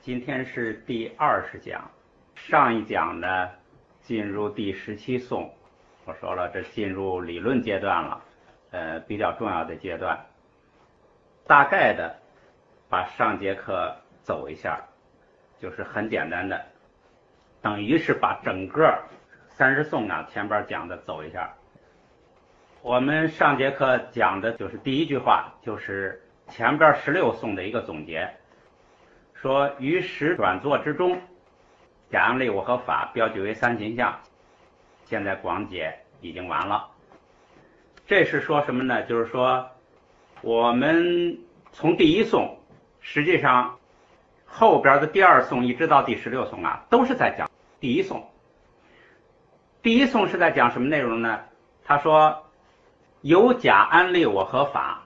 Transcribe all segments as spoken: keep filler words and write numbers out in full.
今天是第二十讲，上一讲呢进入第十七颂，我说了这进入理论阶段了，呃比较重要的阶段，大概的把上节课走一下，就是很简单的，等于是把整个三十颂啊前边讲的走一下。我们上节课讲的就是第一句话，就是前边十六颂的一个总结，说于十转作之中，假阳历我和法标举为三形象，现在广解已经完了。这是说什么呢？就是说我们从第一颂，实际上后边的第二颂一直到第十六颂啊，都是在讲第一颂。第一颂是在讲什么内容呢？他说有假安立我和法，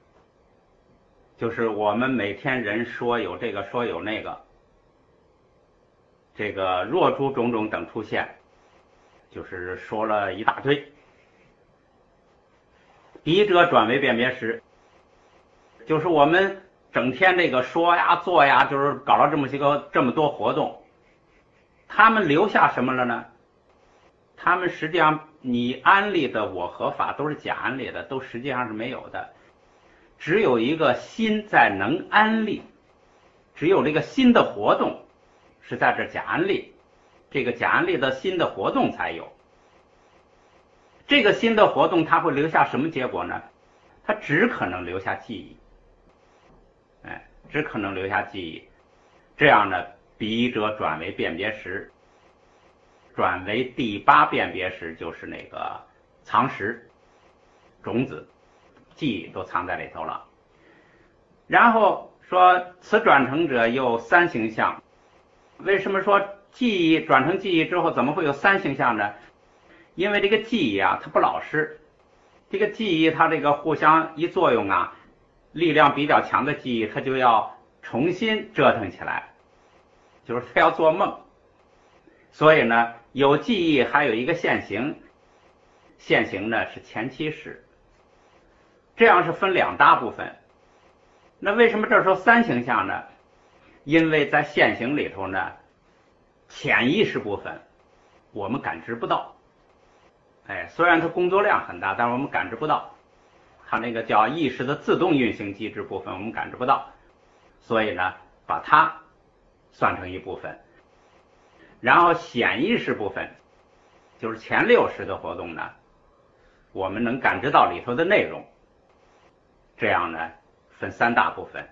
就是我们每天人说有这个说有那个，这个若诸种种等出现，就是说了一大堆。笔者转为辨别时，就是我们整天这个说呀做呀，就是搞了这么些个这么多活动，他们留下什么了呢？他们实际上你安立的我和法都是假安立的，都实际上是没有的，只有一个心在能安立，只有这个心的活动是在这假安立，这个假安立的心的活动才有。这个心的活动它会留下什么结果呢？它只可能留下记忆，哎，只可能留下记忆。这样呢，笔者转为辨别时，转为第八辨别时，就是那个藏识种子记忆都藏在里头了。然后说此转成者有三形象，为什么说记忆转成记忆之后怎么会有三形象呢？因为这个记忆啊它不老实，这个记忆它这个互相一作用啊，力量比较强的记忆它就要重新折腾起来，就是它要做梦。所以呢有记忆还有一个现行，现行呢是前期识，这样是分两大部分。那为什么这时候三形象呢？因为在现行里头呢，潜意识部分我们感知不到，哎，虽然它工作量很大，但是我们感知不到，它那个叫意识的自动运行机制部分我们感知不到，所以呢把它算成一部分。然后显意识部分就是前六识的活动呢，我们能感知到里头的内容，这样呢分三大部分，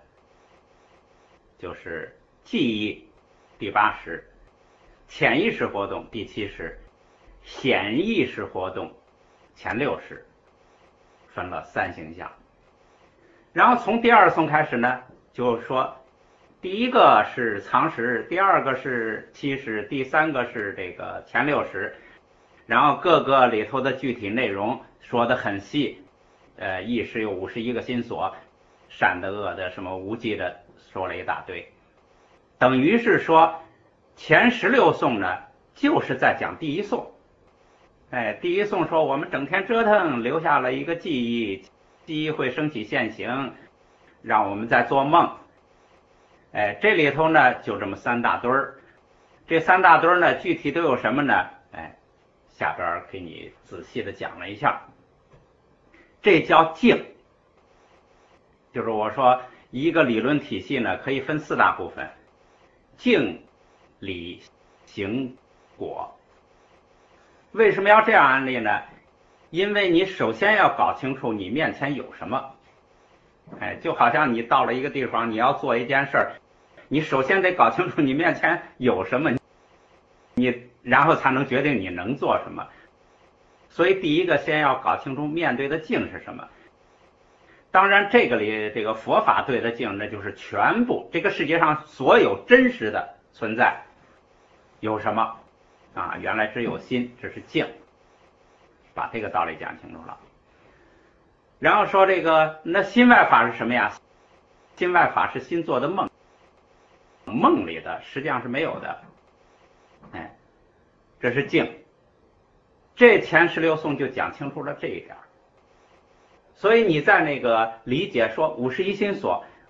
就是记忆第八识，潜意识活动第七识，显意识活动前六识，分了三形象。然后从第二颂开始呢，就是说第一个是藏识，第二个是七识，第三个是这个前六识，然后各个里头的具体内容说得很细，呃，意识有五十一个心所，善的恶的什么无记的说了一大堆，等于是说前十六颂呢就是在讲第一颂。哎，第一颂说我们整天折腾留下了一个记忆，记忆会升起现行，让我们在做梦。哎，这里头呢就这么三大堆儿，这三大堆儿呢具体都有什么呢？哎，下边给你仔细的讲了一下。这叫境，就是我说一个理论体系呢可以分四大部分，境、理、行、果。为什么要这样安立呢？因为你首先要搞清楚你面前有什么。哎，就好像你到了一个地方，你要做一件事儿，你首先得搞清楚你面前有什么，你然后才能决定你能做什么。所以第一个先要搞清楚面对的境是什么。当然这个里这个佛法对的境，那就是全部这个世界上所有真实的存在有什么啊？原来只有心，这是境，把这个道理讲清楚了。然后说这个那心外法是什么呀？心外法是心做的梦，梦里的实际上是没有的。哎，这是境。这前十六颂就讲清楚了这一点。所以你在那个理解说五十一心所，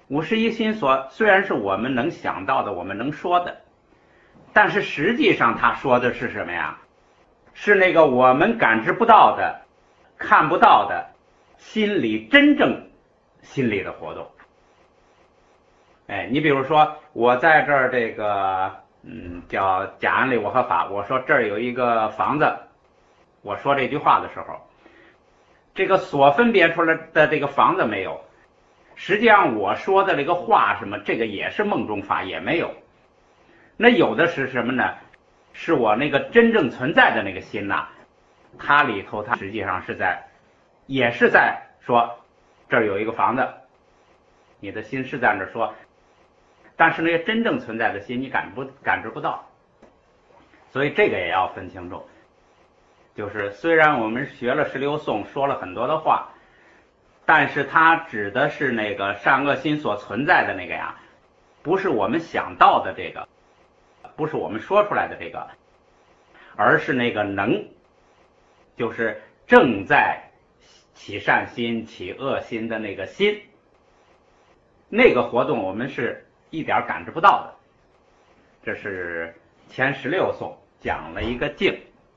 五十一心所虽然是我们能想到的，我们能说的，但是实际上他说的是什么呀？是那个我们感知不到的、看不到的心理真正心理的活动。哎，你比如说我在这儿这个嗯叫假案例我和法，我说这儿有一个房子，我说这句话的时候，这个所分别出来的这个房子没有，实际上我说的这个话什么，这个也是梦中法，也没有。那有的是什么呢？是我那个真正存在的那个心呐、啊，它里头它实际上是在，也是在说这儿有一个房子，你的心是在那说，但是那个真正存在的心你感不感知不到，所以这个也要分清楚。就是虽然我们学了十六颂，说了很多的话，但是它指的是那个善恶心所存在的那个呀，不是我们想到的这个，不是我们说出来的这个，而是那个能，就是正在起善心起恶心的那个心，那个活动我们是一点感知不到的。这是前十六颂讲了一个境。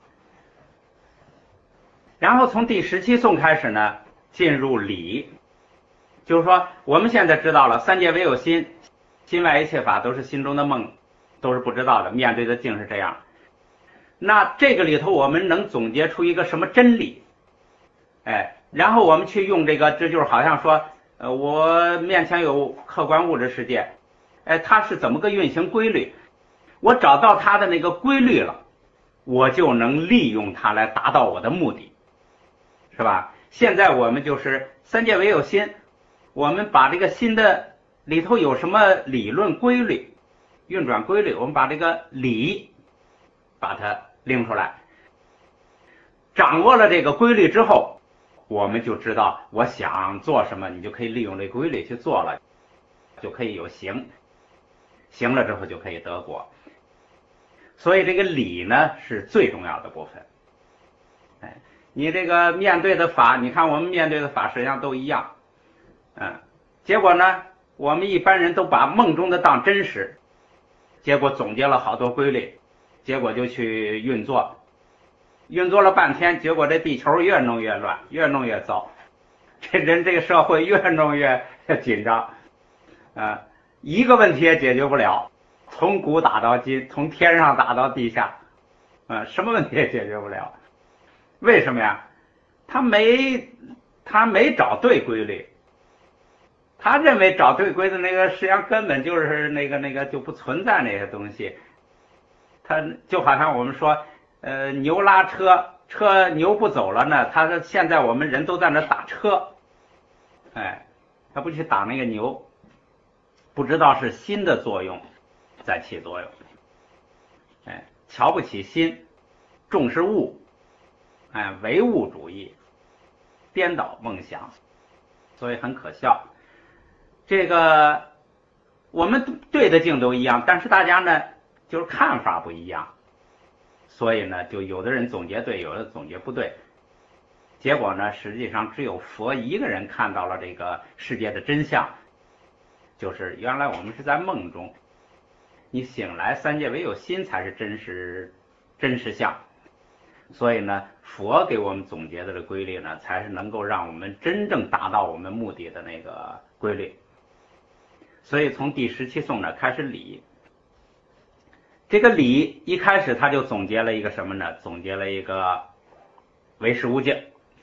然后从第十七颂开始呢，进入理，就是说我们现在知道了三界唯有心，心外一切法都是心中的梦，都是不知道的，面对的境是这样。那这个里头我们能总结出一个什么真理？哎，然后我们去用这个，这就是好像说，呃，我面前有客观物质世界，哎，它是怎么个运行规律？我找到它的那个规律了，我就能利用它来达到我的目的。是吧？现在我们就是三界唯有心，我们把这个心的里头有什么理论规律、运转规律，我们把这个理把它拎出来，掌握了这个规律之后，我们就知道我想做什么，你就可以利用这规律去做了，就可以有行，行了之后就可以得果。所以这个理呢是最重要的部分。哎。你这个面对的法，你看我们面对的法实际上都一样，嗯，结果呢，我们一般人都把梦中的当真实，结果总结了好多规律，结果就去运作，运作了半天，结果这地球越弄越乱，越弄越糟，这人这个社会越弄越紧张，啊，一个问题也解决不了，从古打到今，从天上打到地下，啊，什么问题也解决不了。为什么呀？他没他没找对规律，他认为找对规律那个实际上根本就是那个那个就不存在那些东西。他就好像我们说，呃，牛拉车，车牛不走了呢，他说现在我们人都在那打车，哎，他不去打那个牛，不知道是心的作用在起作用，哎，瞧不起心，重视物。哎，唯物主义，颠倒梦想，所以很可笑。这个我们对的境都一样，但是大家呢就是看法不一样，所以呢就有的人总结对，有的总结不对。结果呢，实际上只有佛一个人看到了这个世界的真相，就是原来我们是在梦中，你醒来，三界唯有心才是真实真实相。所以呢，佛给我们总结的这规律呢，才是能够让我们真正达到我们目的的那个规律。所以从第十七颂呢开始理，这个理一开始他就总结了一个什么呢？总结了一个唯识无境。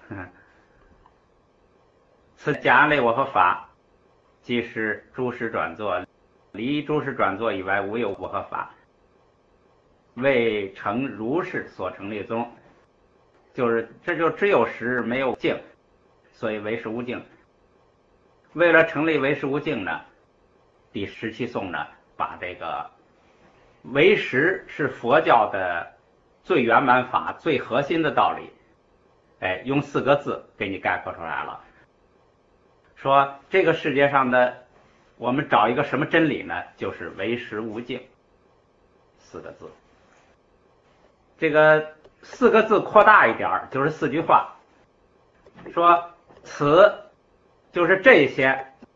此假案类我和法，即是诸实转作，离诸实转作以外，无有我和法。未成如是所成立宗，就是这就只有实没有境，所以唯识无境。为了成立唯识无境呢，第十七颂呢，把这个唯识是佛教的最圆满法、最核心的道理，哎，用四个字给你概括出来了。说这个世界上的，我们找一个什么真理呢？就是唯识无境，四个字。这个四个字扩大一点，就是四句话。说此就是这些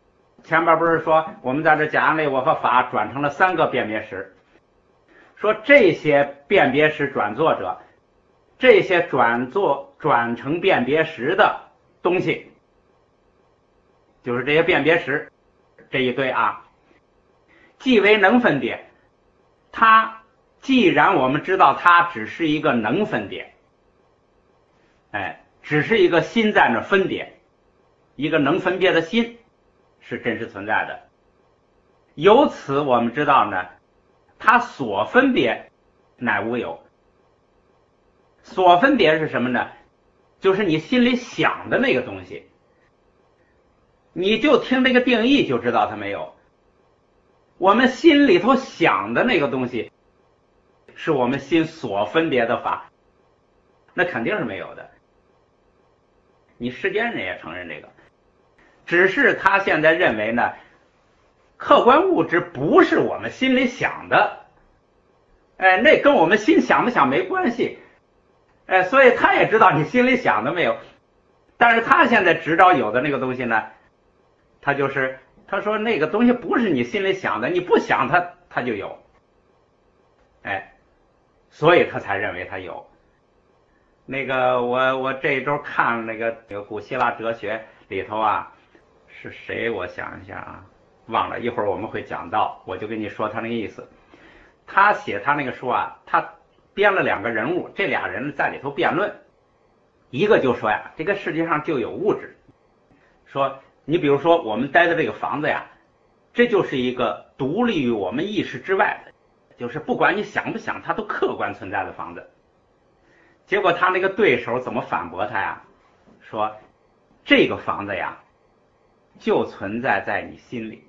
前边不是说我们在这讲案例我和法转成了三个辨别识，说这些辨别识转作者，这些转作转成辨别识的东西，就是这些辨别识这一堆啊，既为能分别，它既然我们知道它只是一个能分别，哎，只是一个心在那分别，一个能分别的心是真实存在的。由此我们知道呢，它所分别乃无有。所分别是什么呢？就是你心里想的那个东西，你就听这个定义就知道它没有。我们心里头想的那个东西，是我们心所分别的法，那肯定是没有的。你世间人也承认这个，只是他现在认为呢，客观物质不是我们心里想的，哎，那跟我们心想不想没关系，哎，所以他也知道你心里想的没有，但是他现在执着有的那个东西呢，他就是他说那个东西不是你心里想的，你不想它它就有，哎，所以他才认为它有。那个我我这一周看那个那个古希腊哲学里头啊，是谁我想一下啊，忘了，一会儿我们会讲到，我就跟你说他那个意思。他写他那个书啊，他编了两个人物，这俩人在里头辩论，一个就说呀，这个世界上就有物质，说你比如说我们待的这个房子呀，这就是一个独立于我们意识之外的，就是不管你想不想它都客观存在的房子。结果他那个对手怎么反驳他呀？说这个房子呀就存在在你心里。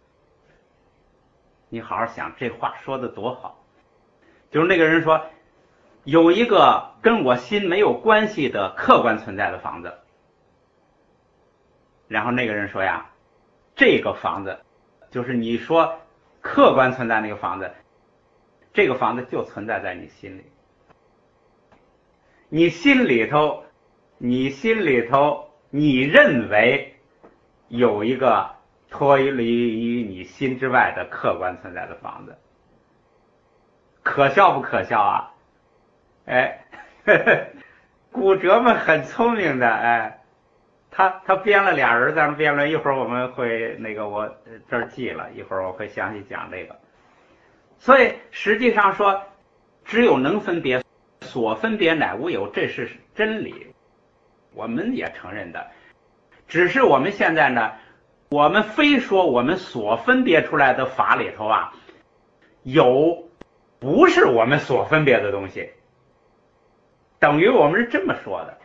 你好好想，这话说的多好。就是那个人说有一个跟我心没有关系的客观存在的房子，然后那个人说呀，这个房子就是你说客观存在那个房子，这个房子就存在在你心里。你心里头你心里头你认为有一个脱离于你心之外的客观存在的房子，可笑不可笑啊？哎，呵呵，古哲们很聪明的，哎，他他编了俩人在那辩论，一会儿我们会那个我这儿记了，一会儿我会详细讲这个。所以实际上说，只有能分别，所分别乃无有，这是真理，我们也承认的。只是我们现在呢，我们非说我们所分别出来的法里头啊，有不是我们所分别的东西，等于我们是这么说的，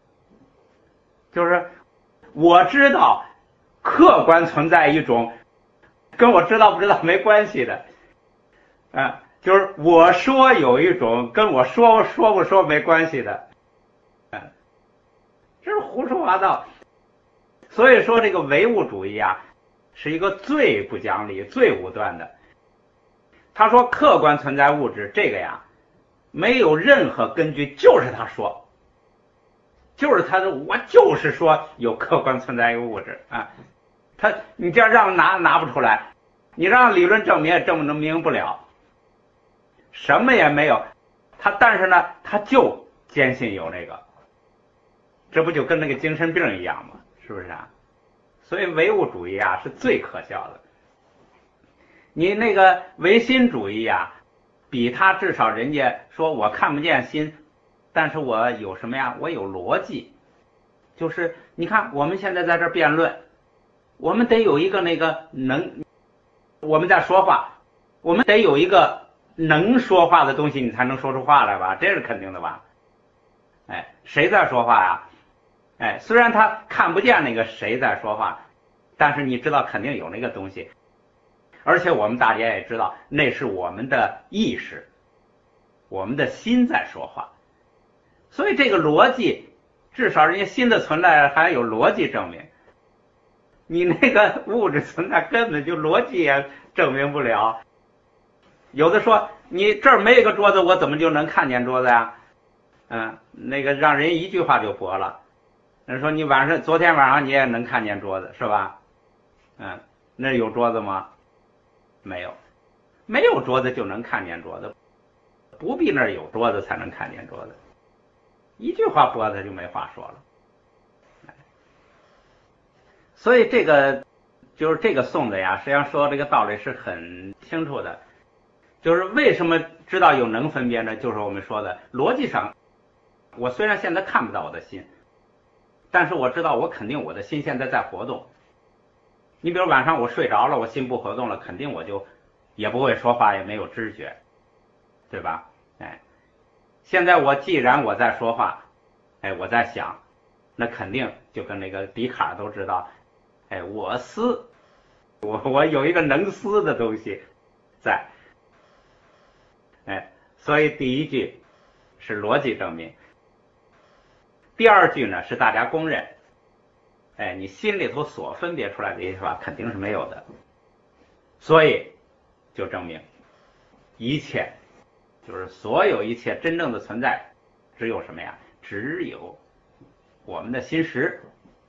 就是我知道客观存在一种跟我知道不知道没关系的，啊，就是我说有一种跟我说说不说没关系的，啊，这是胡说八道。所以说这个唯物主义啊，是一个最不讲理、最武断的。他说客观存在物质这个呀，没有任何根据，就是他说，就是他说，我就是说有客观存在一个物质啊。他你这样让拿拿不出来，你让理论证明也证明不了，什么也没有。他但是呢，他就坚信有那个，这不就跟那个精神病一样吗？是不是啊？所以唯物主义啊是最可笑的。你那个唯心主义啊，比他至少人家说我看不见心，但是我有什么呀？我有逻辑。就是你看我们现在在这辩论，我们得有一个那个能，我们在说话，我们得有一个能说话的东西，你才能说出话来吧？这是肯定的吧？哎，谁在说话呀？哎，虽然他看不见那个谁在说话，但是你知道肯定有那个东西，而且我们大家也知道那是我们的意识，我们的心在说话。所以这个逻辑，至少人家心的存在还有逻辑证明，你那个物质存在根本就逻辑也证明不了。有的说你这儿没有个桌子，我怎么就能看见桌子呀？嗯，那个让人一句话就驳了。人说你晚上昨天晚上你也能看见桌子是吧？嗯， 那有桌子吗？没有，没有桌子就能看见桌子，不必那儿有桌子才能看见桌子。一句话脖子就没话说了。所以这个就是这个颂的呀，实际上说这个道理是很清楚的。就是为什么知道有能分别呢？就是我们说的逻辑上，我虽然现在看不到我的心，但是我知道我肯定我的心现在在活动。你比如晚上我睡着了，我心不活动了，肯定我就也不会说话，也没有知觉，对吧？哎，现在我既然我在说话，哎，我在想，那肯定就跟那个笛卡尔都知道，哎，我思，我我有一个能思的东西在，哎，所以第一句是逻辑证明，第二句呢是大家公认，哎，你心里头所分别出来的一些话肯定是没有的，所以就证明一切就是所有一切真正的存在，只有什么呀？只有我们的心识。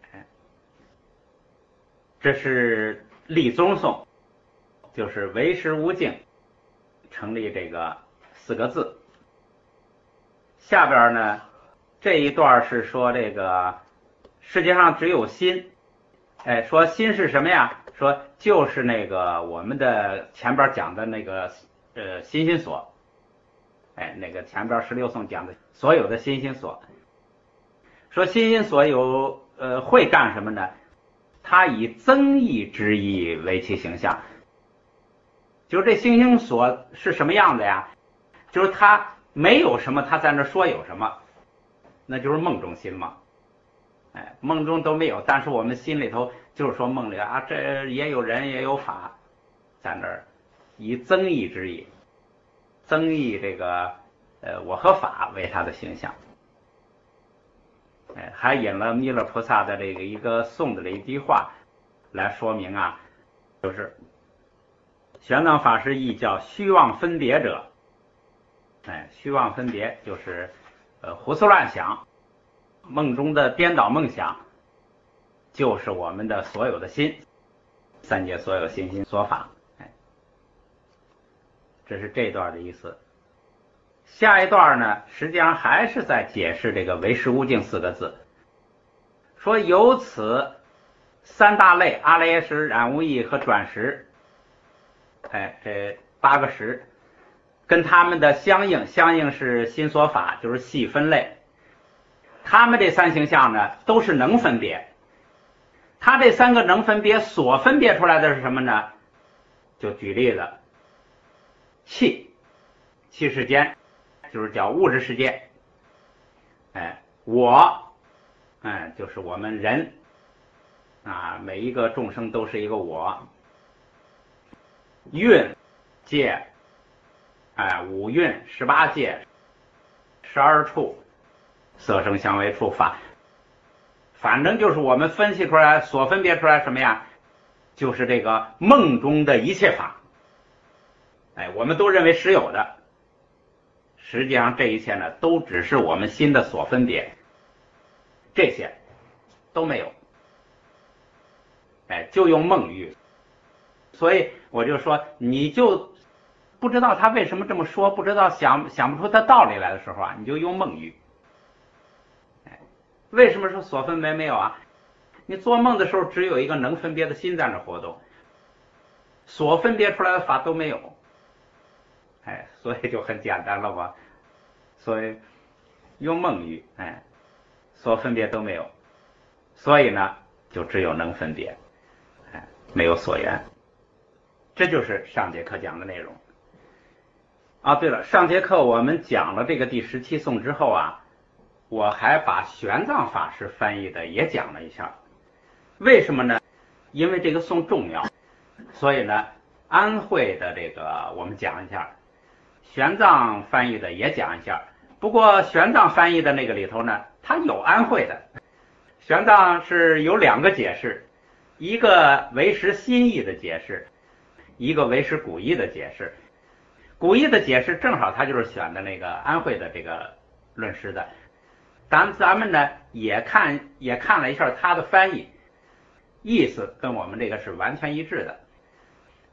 这是立宗颂，就是唯识无境成立这个四个字。下边呢这一段是说这个世界上只有心，哎，说心是什么呀？说就是那个我们的前边讲的那个呃心心所，哎，那个前边十六颂讲的所有的心心所。说心心所有呃会干什么呢？它以增益之意为其形象。就是这心心所是什么样的呀？就是它没有什么，它在那说有什么，那就是梦中心嘛。哎，梦中都没有，但是我们心里头就是说梦里啊，这也有人也有法，在那儿以增益之意，增益这个呃我和法为他的形象。哎，还引了弥勒菩萨的这个一个颂的这一句话来说明啊，就是玄奘法师译叫虚妄分别者。哎，虚妄分别就是呃胡思乱想，梦中的颠倒梦想，就是我们的所有的心，三界所有心心所法。哎，这是这段的意思。下一段呢，实际上还是在解释这个唯识无境四个字，说由此三大类阿赖耶识、染污意和转识，哎，这八个识跟他们的相应，相应是心所法，就是细分类。他们这三形象呢，都是能分别。他这三个能分别所分别出来的是什么呢？就举例子，气，气世间，就是叫物质世界。哎，我，哎，就是我们人啊，每一个众生都是一个我。蕴界，哎，五蕴、十八界、十二处，色声香味触法，反正就是我们分析出来所分别出来什么呀？就是这个梦中的一切法。哎，我们都认为实有的，实际上这一切呢，都只是我们心的所分别，这些都没有。哎，就用梦喻。所以我就说，你就不知道他为什么这么说，不知道想想不出他道理来的时候啊，你就用梦喻。哎，为什么说所分别没有啊？你做梦的时候只有一个能分别的心在那活动，所分别出来的法都没有。哎，所以就很简单了吧？所以用梦喻，哎，所分别都没有，所以呢，就只有能分别，哎，没有所缘。这就是上节课讲的内容。啊，对了，上节课我们讲了这个第十七颂之后啊，我还把玄奘法师翻译的也讲了一下。为什么呢？因为这个颂重要，所以呢，安慧的这个我们讲一下，玄奘翻译的也讲一下。不过玄奘翻译的那个里头呢，它有安慧的。玄奘是有两个解释，一个唯识新义的解释，一个唯识古义的解释。古义的解释正好他就是选的那个安慧的这个论师的，咱咱们呢也看也看了一下他的翻译，意思跟我们这个是完全一致的。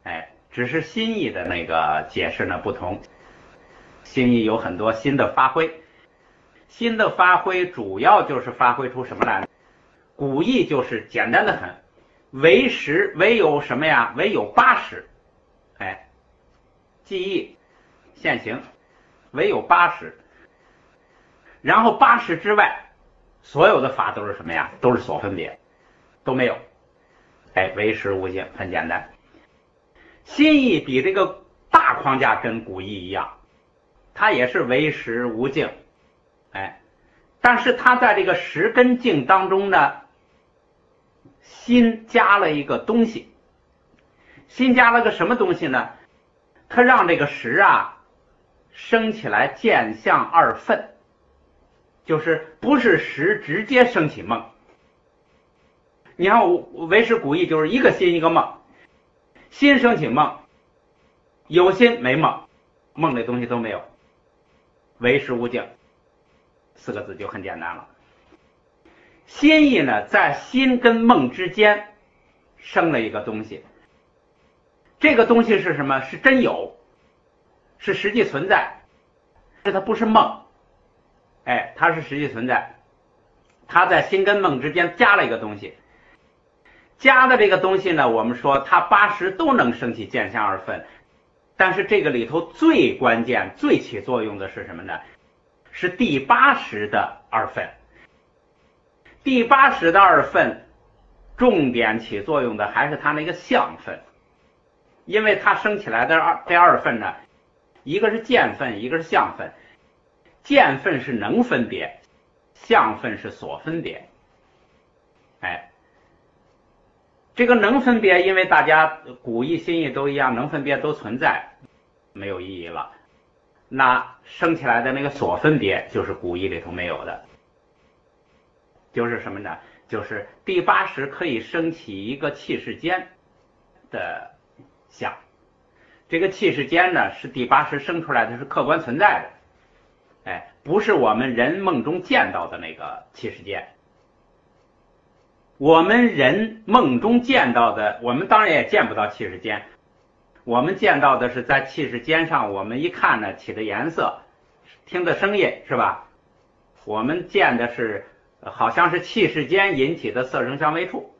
哎，只是心意的那个解释呢不同，心意有很多新的发挥，新的发挥主要就是发挥出什么来呢？古义就是简单的很，唯识唯有什么呀？唯有八识，哎，记忆现行，唯有八识，然后八识之外，所有的法都是什么呀？都是所分别，都没有，哎，唯识无境，很简单。心意比这个大框架跟古义一样，它也是唯识无境，哎，但是它在这个识跟境当中呢，新加了一个东西，新加了个什么东西呢？它让这个识啊升起来见相二分，就是不是识直接升起梦。你看唯识古义就是一个心一个梦，心升起梦，有心没梦，梦这东西都没有，唯识无境四个字就很简单了。心意呢，在心跟梦之间生了一个东西，这个东西是什么？是真有，是实际存在，是它不是梦，哎，它是实际存在，它在心跟梦之间加了一个东西，加的这个东西呢，我们说它八识都能升起见相二分，但是这个里头最关键、最起作用的是什么呢？是第八识的二分。第八识的二分，重点起作用的还是它那个相分，因为它升起来的二这二分呢，一个是见分，一个是相分。见分是能分别，相分是所分别。哎，这个能分别，因为大家古义心意都一样，能分别都存在，没有意义了。那升起来的那个所分别，就是古义里头没有的。就是什么呢？就是第八识可以升起一个气世间的相，这个气世间呢是第八识生出来的，是客观存在的，哎，不是我们人梦中见到的那个气世间。我们人梦中见到的，我们当然也见不到气世间，我们见到的是在气世间上，我们一看呢起的颜色，听的声音，是吧？我们见的是好像是气世间引起的色声香味触，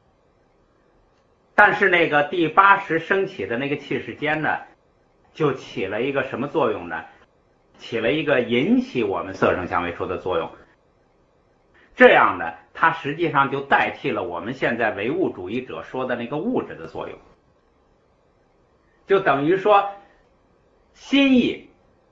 但是那个第八识升起的那个气世间呢，就起了一个什么作用呢？起了一个引起我们色声香味触的作用。这样呢，它实际上就代替了我们现在唯物主义者说的那个物质的作用，就等于说心意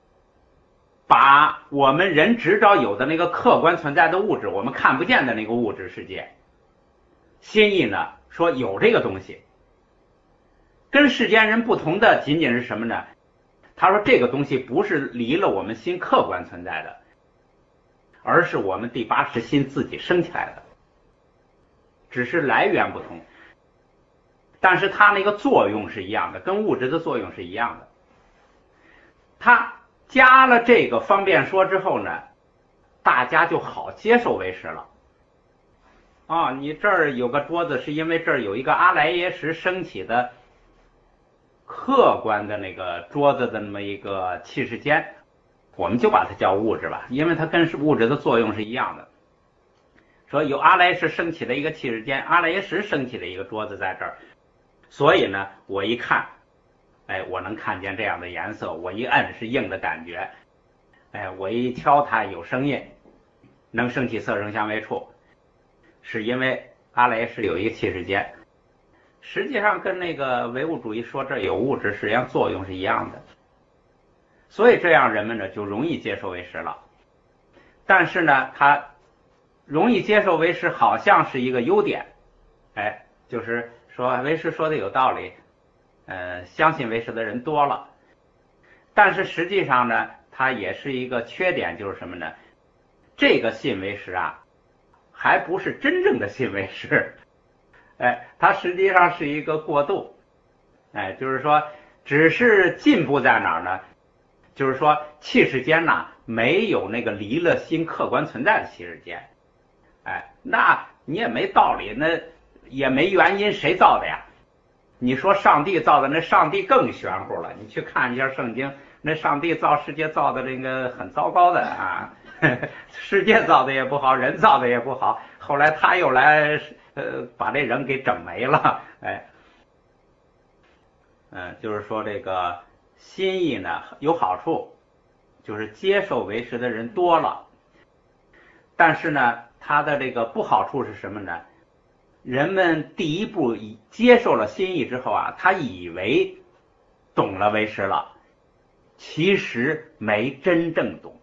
把我们人执着有的那个客观存在的物质，我们看不见的那个物质世界，心意呢说有这个东西，跟世间人不同的仅仅是什么呢？他说这个东西不是离了我们心客观存在的，而是我们第八识心自己生起来的，只是来源不同，但是它那个作用是一样的，跟物质的作用是一样的。它加了这个方便说之后呢，大家就好接受唯识了。啊，你这儿有个桌子，是因为这儿有一个阿赖耶识升起的客观的那个桌子的那么一个气世间，我们就把它叫物质吧，因为它跟物质的作用是一样的。说有阿赖耶识升起的一个气世间，阿赖耶识升起的一个桌子在这儿，所以呢，我一看，哎，我能看见这样的颜色，我一摁是硬的感觉，哎，我一敲它有声音，能升起色声香味触，是因为阿赖耶识有一个气世间。实际上跟那个唯物主义说这有物质，实际上作用是一样的，所以这样人们呢就容易接受唯识了。但是呢，他容易接受唯识好像是一个优点，哎，就是说唯识说的有道理，呃，相信唯识的人多了。但是实际上呢，它也是一个缺点，就是什么呢？这个信唯识啊，还不是真正的信唯识。哎，它实际上是一个过渡，哎，就是说，只是进步在哪儿呢？就是说，气世间呐，没有那个离了心客观存在的气世间，哎，那你也没道理，那也没原因，谁造的呀？ 你说上帝造的，那上帝更玄乎了。你去看一下圣经，那上帝造世界造的这个很糟糕的啊，世界造的也不好，人造的也不好。后来他又来呃把这人给整没了，哎，嗯、呃，就是说这个心意呢有好处，就是接受为师的人多了，但是呢，它的这个不好处是什么呢？人们第一步接受了心意之后啊，他以为懂了为师了，其实没真正懂。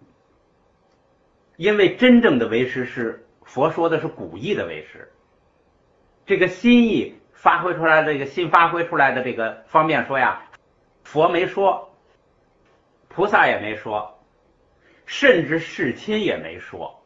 因为真正的为师是佛说的是古意的为师，这个心意发挥出来的这个心发挥出来的这个方面说呀，佛没说，菩萨也没说，甚至世亲也没说。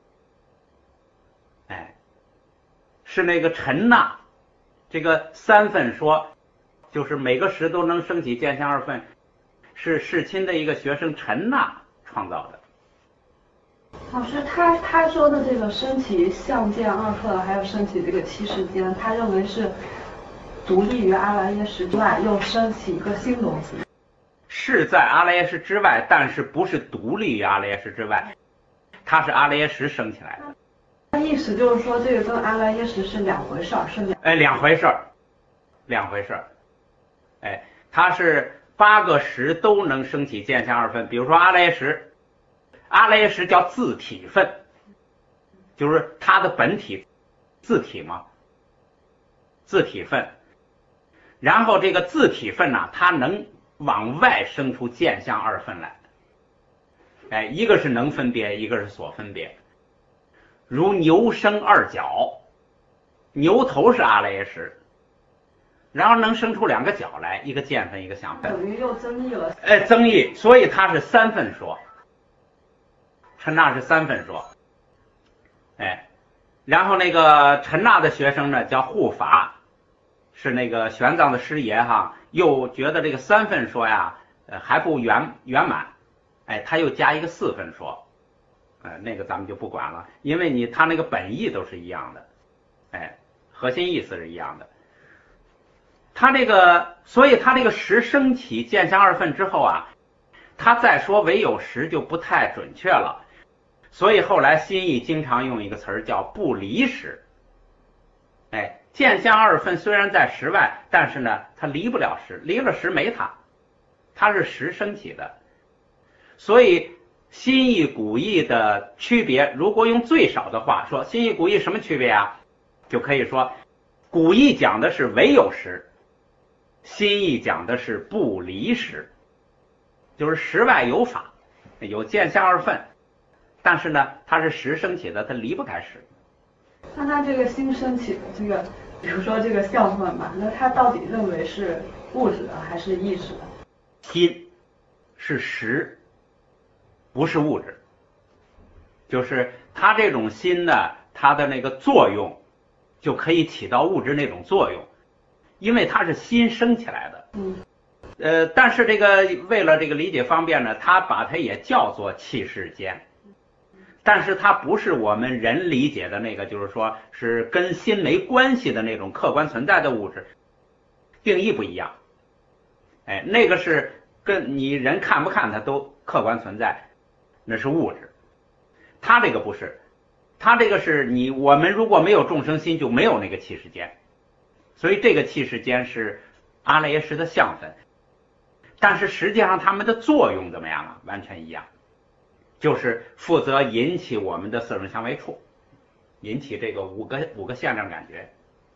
哎，是那个陈那，这个三分说，就是每个时都能升起见相二分，是世亲的一个学生陈那创造的。 老师，他他说的这个升起相见二分，还有升起这个七世间，他认为是独立于阿赖耶识之外，又升起一个新东西。 是在阿赖耶识之外，但是不是独立于阿赖耶识之外，它是阿赖耶识升起来的。 他意思就是说，这个跟阿赖耶识是两回事儿，是两哎两回事儿，两回事儿。哎，它是八个识都能升起见相二分，比如说阿赖耶识。阿赖耶识叫自体分，就是它的本体自体嘛，自体分。然后这个自体分呢、啊，它能往外生出见相二分来。哎，一个是能分别，一个是所分别。如牛生二角，牛头是阿赖耶识，然后能生出两个角来，一个见分，一个相分， 等于又增益了。 哎，增益，所以它是三分说。陈那是三分说，哎，然后那个陈那的学生呢叫护法，是那个玄奘的师爷哈，又觉得这个三分说呀，呃还不圆圆满，哎，他又加一个四分说，呃，那个咱们就不管了，因为你他那个本意都是一样的，哎，核心意思是一样的。他这个，所以他这个识升起见相二分之后啊，他再说唯有识就不太准确了。所以后来心意经常用一个词儿叫不离识。哎，见相二分虽然在识外，但是呢，它离不了识，离了识没它，它是识升起的。所以心意古意的区别，如果用最少的话说，心意古意什么区别啊？就可以说，古意讲的是唯有识，心意讲的是不离识，就是识外有法，有见相二分。但是呢，它是识升起的，它离不开识。 那他这个心升起的这个，比如说这个相分吧，那他到底认为是物质的还是意识的？ 心是识，不是物质。就是它这种心呢，它的那个作用就可以起到物质那种作用，因为它是心升起来的。 嗯。 呃，但是这个为了这个理解方便呢，它把它也叫做气世间。但是它不是我们人理解的那个，就是说是跟心没关系的那种客观存在的物质，定义不一样。哎，那个是跟你人看不看它都客观存在，那是物质。它这个不是，它这个是你我们如果没有众生心，就没有那个气世间。所以这个气世间是阿赖耶识的相分，但是实际上它们的作用怎么样啊？完全一样。就是负责引起我们的色声香味触，引起这个五个五个现象感觉。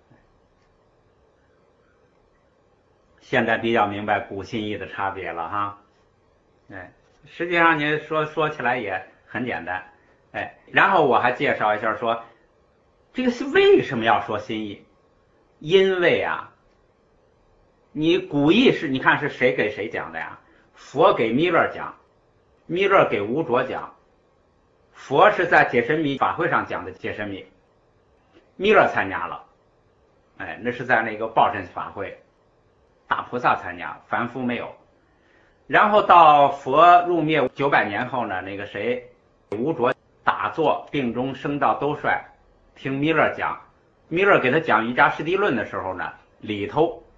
现在比较明白古心意的差别了哈。哎，实际上你说说起来也很简单。哎，然后我还介绍一下说，这个是为什么要说心意？因为啊，你古意是你看是谁给谁讲的呀？佛给弥勒讲。弥勒给无着讲，佛是在解深密法会上讲的解深密，弥勒参加了，哎，那是在那个报身法会，大菩萨参加，凡夫没有。然后到佛入灭九百年后呢，那个谁无着打坐病中升到兜率，听弥勒讲，弥勒给他讲瑜伽师地论的时候呢，里头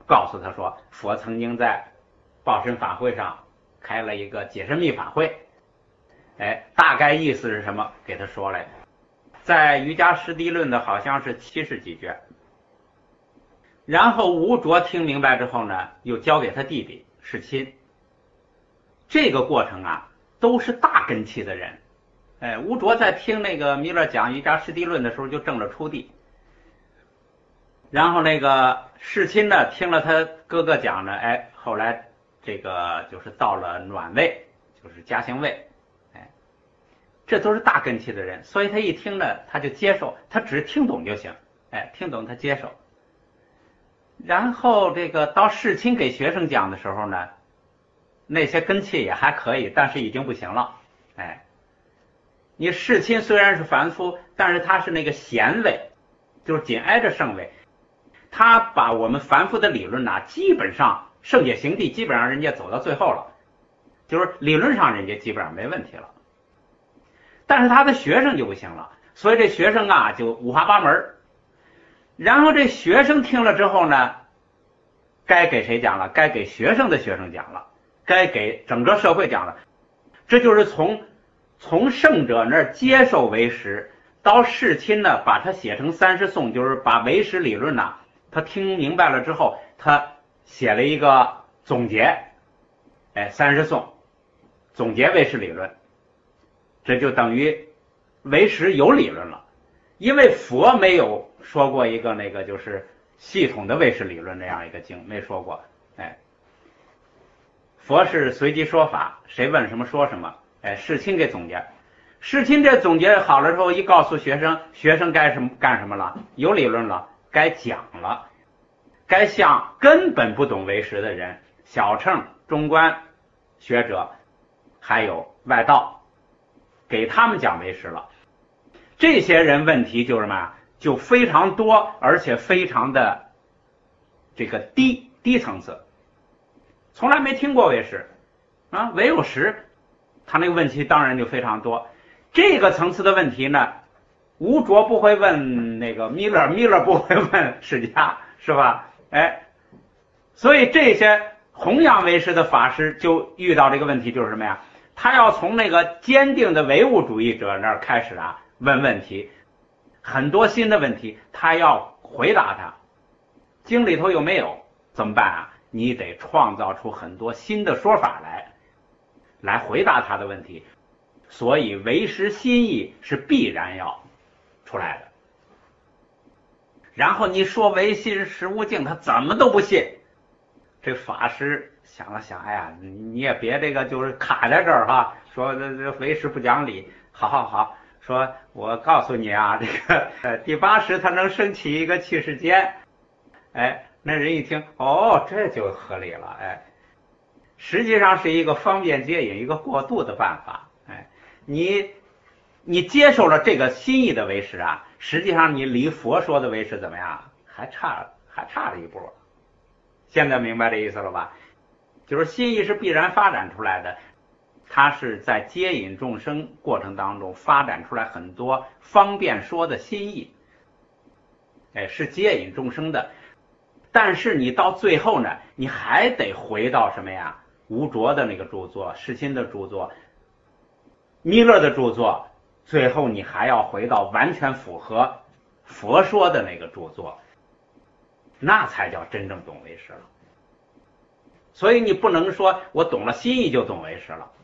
告诉他说，佛曾经在报身法会上开了一个解深密法会，哎，大概意思是什么？给他说来，在瑜伽师地论的好像是七十几卷。然后吴卓听明白之后呢，又交给他弟弟世亲。这个过程啊，都是大根器的人。哎，吴卓在听那个弥勒讲瑜伽师地论的时候就证了初地。然后那个世亲呢，听了他哥哥讲呢，哎，后来这个就是到了暖位，就是家行位，哎，这都是大根器的人，所以他一听呢，他就接受，他只听懂就行，哎，听懂他接受。然后这个到世亲给学生讲的时候呢，那些根器也还可以，但是已经不行了，哎，你世亲虽然是凡夫，但是他是那个贤位，就是紧挨着圣位。他把我们凡夫的理论呐，基本上圣解行地基本上人家走到最后了，就是理论上人家基本上没问题了。但是他的学生就不行了，所以这学生啊就五花八门。然后这学生听了之后呢，该给谁讲了？该给学生的学生讲了，该给整个社会讲了。这就是从从圣者那儿接受唯识，到世亲呢把它写成三十颂，就是把唯识理论呐，他听明白了之后，他写了一个总结，哎，三十颂总结唯识理论，这就等于唯识有理论了。因为佛没有说过一个那个就是系统的唯识理论那样一个经，没说过，哎，佛是随机说法，谁问什么说什么，哎，世亲给总结，世亲这总结好了之后，一告诉学生，学生该什么干什么了？有理论了，该讲了，该向根本不懂唯识的人，小乘、中观学者，还有外道，给他们讲唯识了。这些人问题就是什么？就非常多，而且非常的这个低低层次，从来没听过唯识啊，唯有识，他那个问题当然就非常多。这个层次的问题呢，吴卓不会问那个弥勒，弥勒不会问释迦，是吧？哎，所以这些弘扬唯识的法师就遇到这个问题，就是什么呀？他要从那个坚定的唯物主义者那儿开始啊问问题，很多新的问题，他要回答他。经里头有没有？怎么办啊？你得创造出很多新的说法来，来回答他的问题。所以唯识心意是必然要出来的。然后你说唯心实无境，他怎么都不信。这法师想了想，哎呀，你也别这个就是卡在这儿哈，说这这唯识不讲理，好好好。说我告诉你啊，这个呃第八识它能升起一个气世间，哎，那人一听，哦，这就合理了，哎，实际上是一个方便接引，一个过渡的办法，哎，你你接受了这个新意的唯识啊，实际上你离佛说的唯识怎么样？还差还差了一步。现在明白这意思了吧？就是心意是必然发展出来的。它是在接引众生过程当中发展出来很多方便说的心意，哎，是接引众生的。但是你到最后呢，你还得回到什么呀？吴卓的那个著作，世亲的著作，弥勒的著作，最后你还要回到完全符合佛说的那个著作，那才叫真正懂唯识了。所以你不能说我懂了心意就懂唯识了。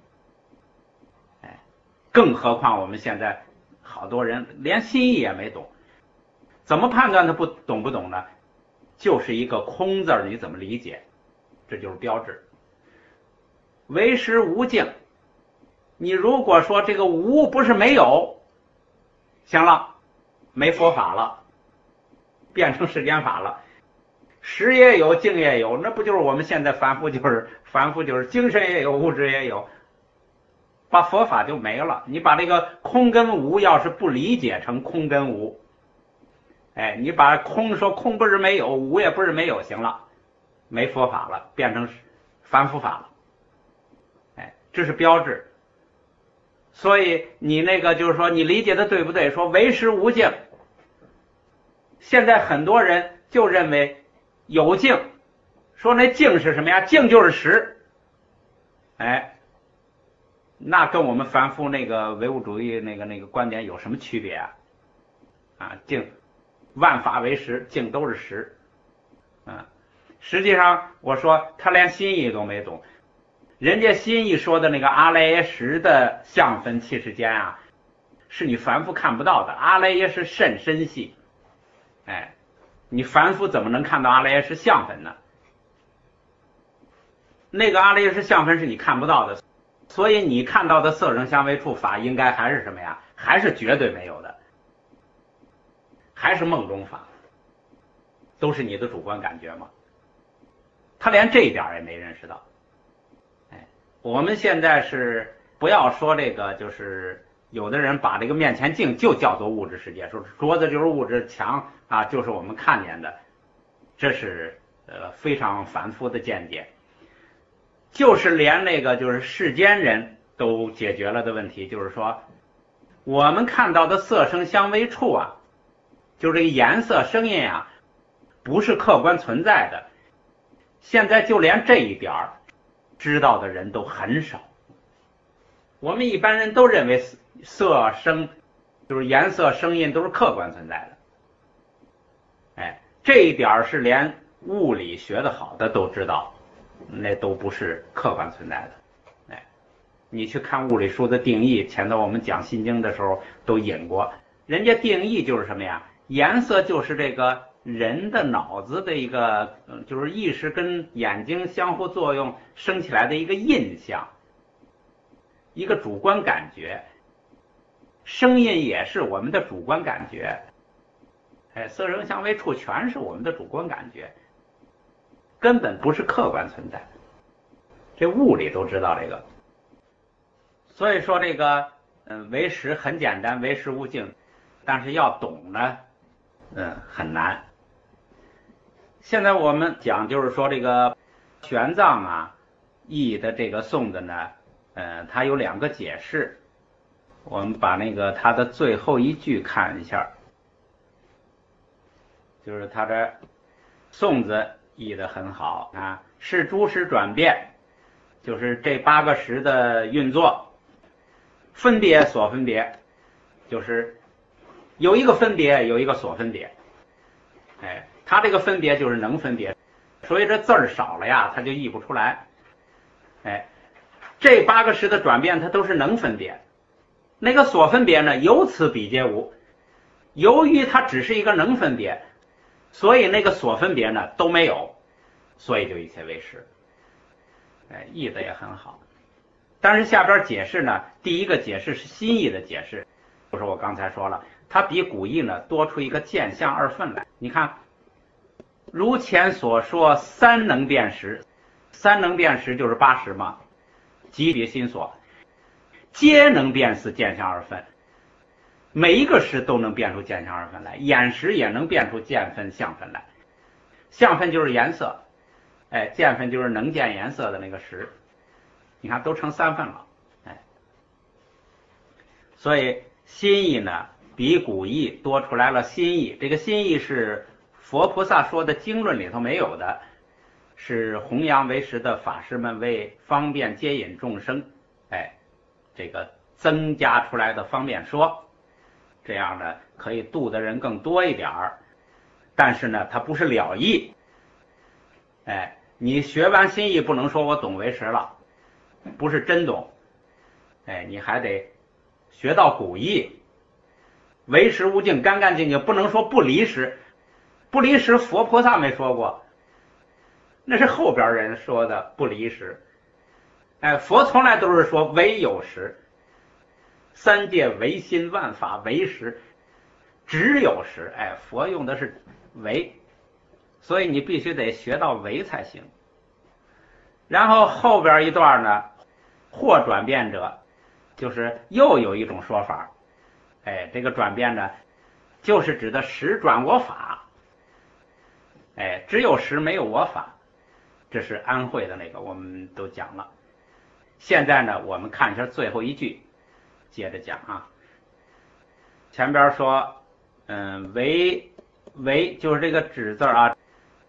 更何况我们现在好多人连心意也没懂，怎么判断他不懂不懂呢？就是一个空字，你怎么理解？这就是标志。唯识无境，你如果说这个无不是没有，行了，没佛法了，变成世间法了。识也有，境也有，那不就是我们现在凡夫就是凡夫就是精神也有，物质也有。把佛法就没了。你把这个空跟无要是不理解成空跟无，哎，你把空说空不是没有，无也不是没有，行了，没佛法了，变成凡夫法了，哎，这是标志。所以你那个就是说你理解的对不对？说唯识无境，现在很多人就认为有境说那静是什么呀？静就是实。哎，那跟我们凡夫那个唯物主义那个那个观点有什么区别啊？啊，静，万法为实，静都是实。嗯，实际上我说他连心意都没懂，人家心意说的那个阿赖耶识的相分气世间啊，是你凡夫看不到的。阿赖耶识甚深细，哎，你凡夫怎么能看到阿赖耶识相分呢？那个阿赖耶识相分是你看不到的，所以你看到的色声香味触法应该还是什么呀？还是绝对没有的，还是梦中法，都是你的主观感觉嘛。他连这一点也没认识到。哎，我们现在是不要说这个，就是有的人把这个面前镜就叫做物质世界，说桌子就是物质，墙啊就是我们看见的，这是呃非常凡夫的见解。就是连那个就是世间人都解决了的问题，就是说我们看到的色声香味触啊，就是这个颜色声音啊，不是客观存在的。现在就连这一点儿知道的人都很少。我们一般人都认为色声就是颜色声音都是客观存在的。哎，这一点是连物理学的好的都知道，那都不是客观存在的。哎，你去看物理书的定义，前头我们讲心经的时候都引过，人家定义就是什么呀？颜色就是这个人的脑子的一个，就是意识跟眼睛相互作用生起来的一个印象，一个主观感觉。声音也是我们的主观感觉，哎，色声香味触全是我们的主观感觉，根本不是客观存在。这物理都知道这个。所以说这个嗯，唯识很简单，唯识无境，但是要懂呢嗯很难。现在我们讲就是说这个玄奘啊译的这个颂子呢，呃它有两个解释。我们把那个它的最后一句看一下，就是它的颂子译得很好啊，是诸识转变，就是这八个识的运作，分别所分别，就是有一个分别，有一个所分别。哎，它这个分别就是能分别，所以这字儿少了呀，它就译不出来。哎，这八个识的转变，它都是能分别。那个所分别呢，由此比皆无。由于它只是一个能分别，所以那个所分别呢都没有，所以就一切为实。哎，译的也很好。但是下边解释呢，第一个解释是新译的解释，就是我刚才说了，它比古译呢多出一个见相二分来。你看，如前所说，三能辨识，三能辨识就是八识嘛，即别心所，皆能辨识见相二分，每一个识都能辨出见相二分来，眼识也能辨出见分相分来。相分就是颜色，哎，见分就是能见颜色的那个识，你看都成三分了。哎，所以新译呢比古译多出来了新译，这个新译是佛菩萨说的经论里头没有的，是弘扬为实的法师们为方便接引众生，哎，这个增加出来的方便说，这样呢可以度的人更多一点儿。但是呢它不是了义，哎，你学完新译不能说我懂为实了，不是真懂，哎，你还得学到古义，为实无境，干干净净，不能说不离实。不离实佛菩萨没说过，那是后边人说的不离实。哎，佛从来都是说唯有实，三界唯心，万法唯实，只有实。哎，佛用的是唯，所以你必须得学到唯才行。然后后边一段呢，或转变者，就是又有一种说法，哎，这个转变呢就是指的实转我法，哎，只有实没有我法，这是安慧的那个我们都讲了。现在呢我们看一下最后一句，接着讲啊。前边说嗯，唯唯就是这个指字啊，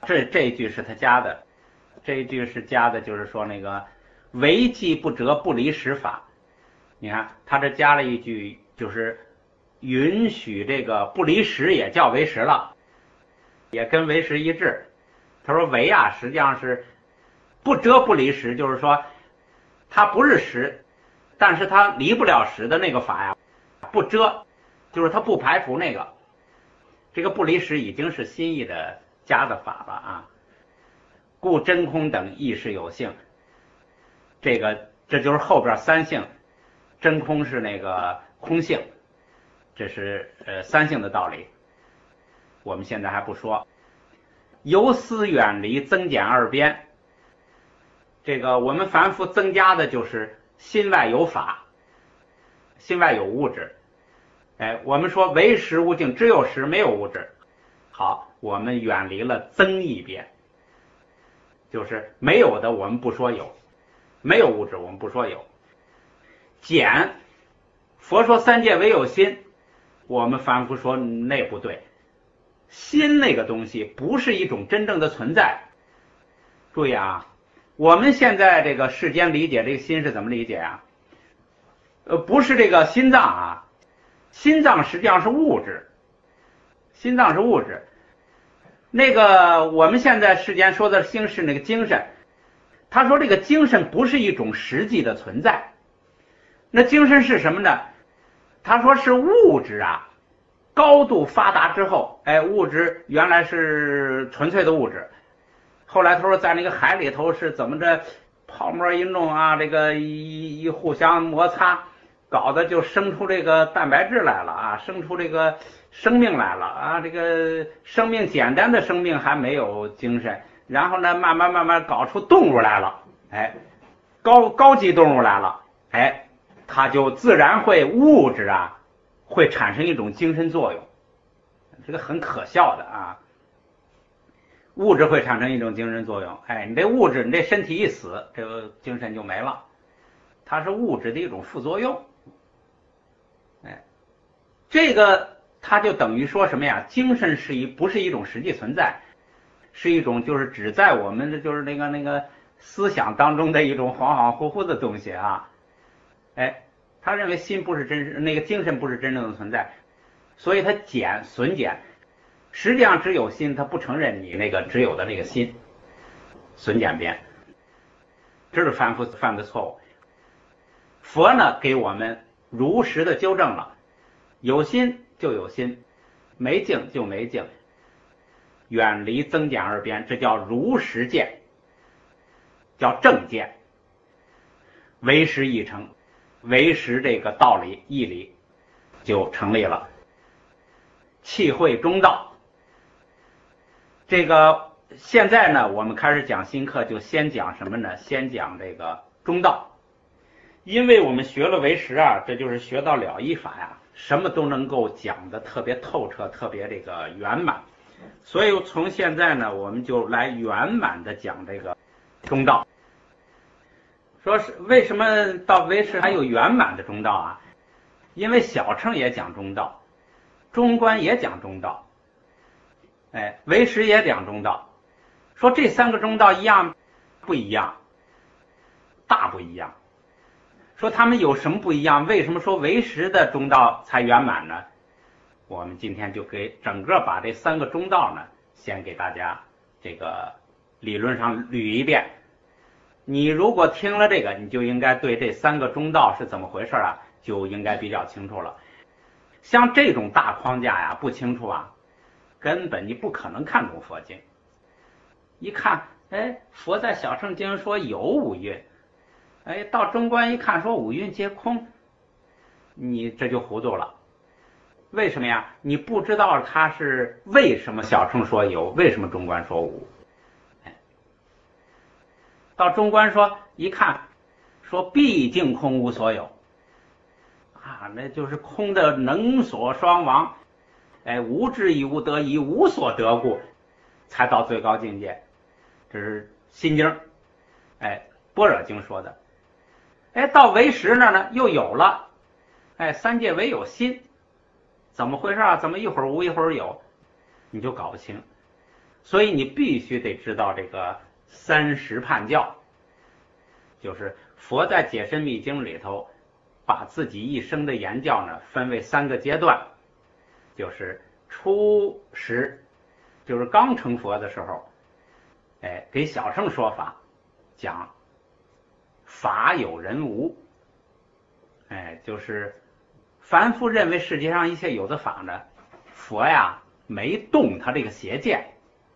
这这一句是他加的，这一句是加的，就是说那个为既不折不离实法。你看他这加了一句，就是允许这个不离实也叫为实了，也跟为实一致。他说为啊实际上是不折不离实，就是说它不是实，但是它离不了实的那个法呀，不遮，就是它不排除那个。这个不离实已经是新义的加的法了啊。故真空等亦是有性，这个这就是后边三性，真空是那个空性，这是呃三性的道理，我们现在还不说。由思远离增减二边，这个我们凡夫增加的就是心外有法，心外有物质。哎，我们说唯实无境，只有实没有物质。好，我们远离了增一边，就是没有的我们不说有，没有物质我们不说有。减，佛说三界唯有心，我们凡夫说那不对，心那个东西不是一种真正的存在。注意啊，我们现在这个世间理解这个心是怎么理解啊？呃，不是这个心脏啊，心脏实际上是物质，心脏是物质。那个我们现在世间说的心是那个精神，他说这个精神不是一种实际的存在。那精神是什么呢？他说是物质啊，高度发达之后，哎，物质原来是纯粹的物质，后来他说在那个海里头是怎么着，泡沫一弄啊，这个一一互相摩擦，搞得就生出这个蛋白质来了啊，生出这个生命来了啊，这个生命简单的生命还没有精神，然后呢慢慢慢慢搞出动物来了，哎，高高级动物来了，哎，它就自然会物质啊会产生一种精神作用，这个很可笑的啊，物质会产生一种精神作用，哎，你这物质你这身体一死，这个精神就没了，它是物质的一种副作用。哎，这个它就等于说什么呀？精神是一不是一种实际存在，是一种就是只在我们的就是那个那个思想当中的一种恍恍惚惚的东西啊。哎，他认为心不是真那个精神不是真正的存在，所以他减损减，实际上只有心，他不承认你那个只有的那个心，损减边，这是凡夫犯的错误。佛呢给我们如实的纠正了，有心就有心，没境就没境，远离增减二边，这叫如实见，叫正见，唯识一成，唯识这个道理义理就成立了。契会中道，这个现在呢我们开始讲新课，就先讲什么呢？先讲这个中道。因为我们学了唯识啊，这就是学到了义法呀，什么都能够讲得特别透彻，特别这个圆满。所以从现在呢，我们就来圆满的讲这个中道。说是为什么到唯识还有圆满的中道啊？因为小乘也讲中道，中观也讲中道，哎，唯识也讲中道。说这三个中道一样不一样？大不一样。说他们有什么不一样？为什么说唯识的中道才圆满呢？我们今天就给整个把这三个中道呢，先给大家这个理论上捋一遍。你如果听了这个，你就应该对这三个中道是怎么回事啊，就应该比较清楚了。像这种大框架呀，不清楚啊，根本你不可能看懂佛经。一看，哎，佛在小乘经说有五蕴，哎，到中观一看说五蕴皆空，你这就糊涂了。为什么呀？你不知道他是为什么小乘说有，为什么中观说无。到中观说一看，说毕竟空无所有啊，那就是空的能所双亡，哎，无智亦无得亦无所得故，才到最高境界。这是心经，哎，般若经说的。哎，到唯识那呢又有了，哎，三界唯有心，怎么回事啊？怎么一会儿无一会儿有？你就搞不清。 所以你必须得知道这个三十判教，就是佛在解深密经里头把自己一生的言教呢分为三个阶段，就是初时，就是刚成佛的时候，哎，给小乘说法，讲法有人无，哎，就是凡夫认为世界上一切有的法呢，佛呀没动他这个邪见，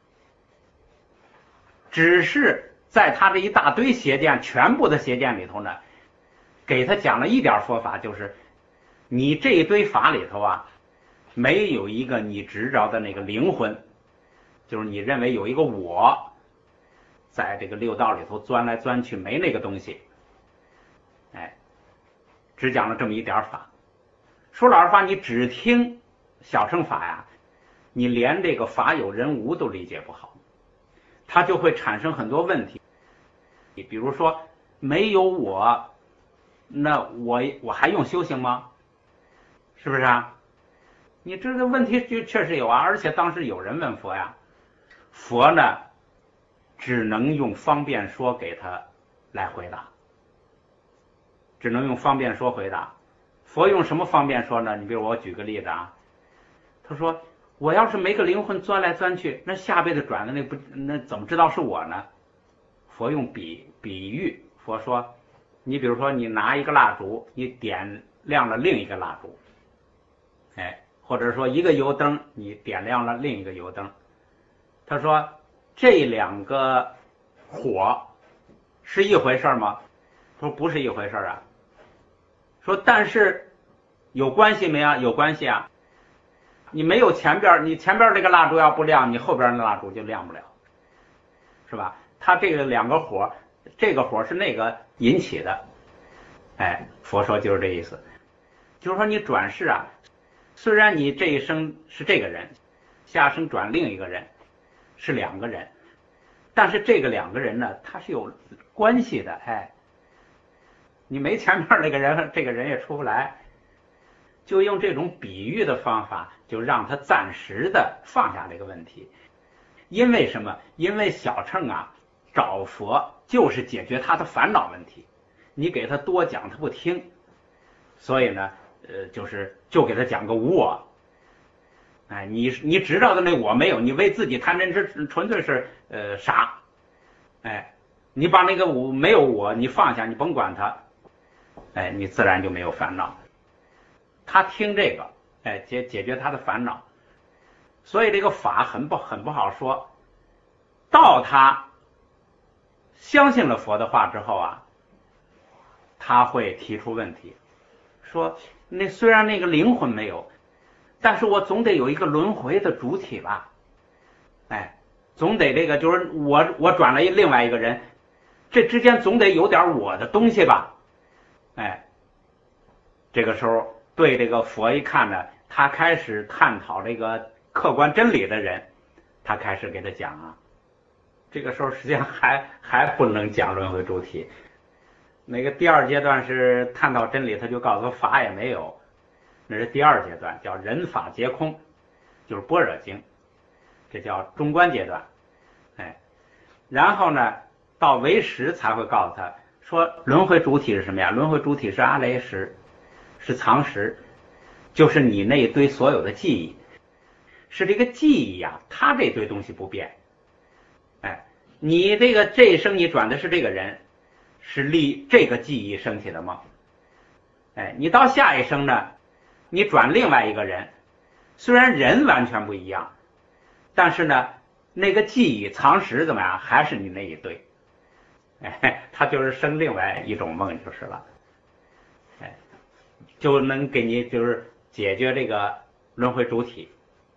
只是在他这一大堆邪见，全部的邪见里头呢，给他讲了一点佛法，就是你这一堆法里头啊，没有一个你执着的那个灵魂，就是你认为有一个我在这个六道里头钻来钻去，没那个东西，哎，只讲了这么一点法。说老实话，你只听小乘法呀，你连这个法有人无都理解不好，它就会产生很多问题。比如说没有我，那我我还用修行吗？是不是啊？你这个问题就确实有啊，而且当时有人问佛呀，佛呢只能用方便说给他来回答，只能用方便说回答。佛用什么方便说呢？你比如我举个例子啊，他说我要是没个灵魂钻来钻去，那下辈子转的那不那怎么知道是我呢？佛用比比喻，佛说你比如说你拿一个蜡烛，你点亮了另一个蜡烛，哎，或者说一个油灯你点亮了另一个油灯，他说这两个火是一回事吗？他说不是一回事啊。说但是有关系没啊？有关系啊。你没有前边，你前边这个蜡烛要不亮，你后边的蜡烛就亮不了，是吧？它这个两个火，这个火是那个引起的，哎，佛说就是这意思，就是说你转世啊，虽然你这一生是这个人，下生转另一个人，是两个人，但是这个两个人呢，他是有关系的，哎，你没前面那个人，这个人也出不来，就用这种比喻的方法，就让他暂时的放下这个问题。因为什么？因为小乘啊找佛就是解决他的烦恼问题，你给他多讲他不听，所以呢，呃，就是就给他讲个无我。哎，你你知道的那我没有，你为自己贪嗔痴，纯粹是呃傻。哎，你把那个我没有我，你放下，你甭管它，哎，你自然就没有烦恼。他听这个，哎，解解决他的烦恼。所以这个法很不很不好说。到他相信了佛的话之后啊，他会提出问题，说那虽然那个灵魂没有，但是我总得有一个轮回的主体吧，哎，总得这个就是我我转了另外一个人，这之间总得有点我的东西吧，哎，这个时候对这个佛一看呢，他开始探讨这个客观真理的人，他开始给他讲啊，这个时候实际上还还不能讲轮回主体。那个第二阶段是探讨真理，他就告诉他法也没有，那是第二阶段，叫人法皆空，就是般若经，这叫中观阶段。哎，然后呢，到唯识才会告诉他说，轮回主体是什么呀？轮回主体是阿赖耶识，是藏识，就是你那一堆所有的记忆，是这个记忆呀，它这堆东西不变。哎，你这个这一生你转的是这个人，是立这个记忆升起的吗？哎，你到下一生呢，你转另外一个人，虽然人完全不一样，但是呢，那个记忆藏识怎么样，还是你那一堆。哎，他就是生另外一种梦就是了。哎，就能给你就是解决这个轮回主体。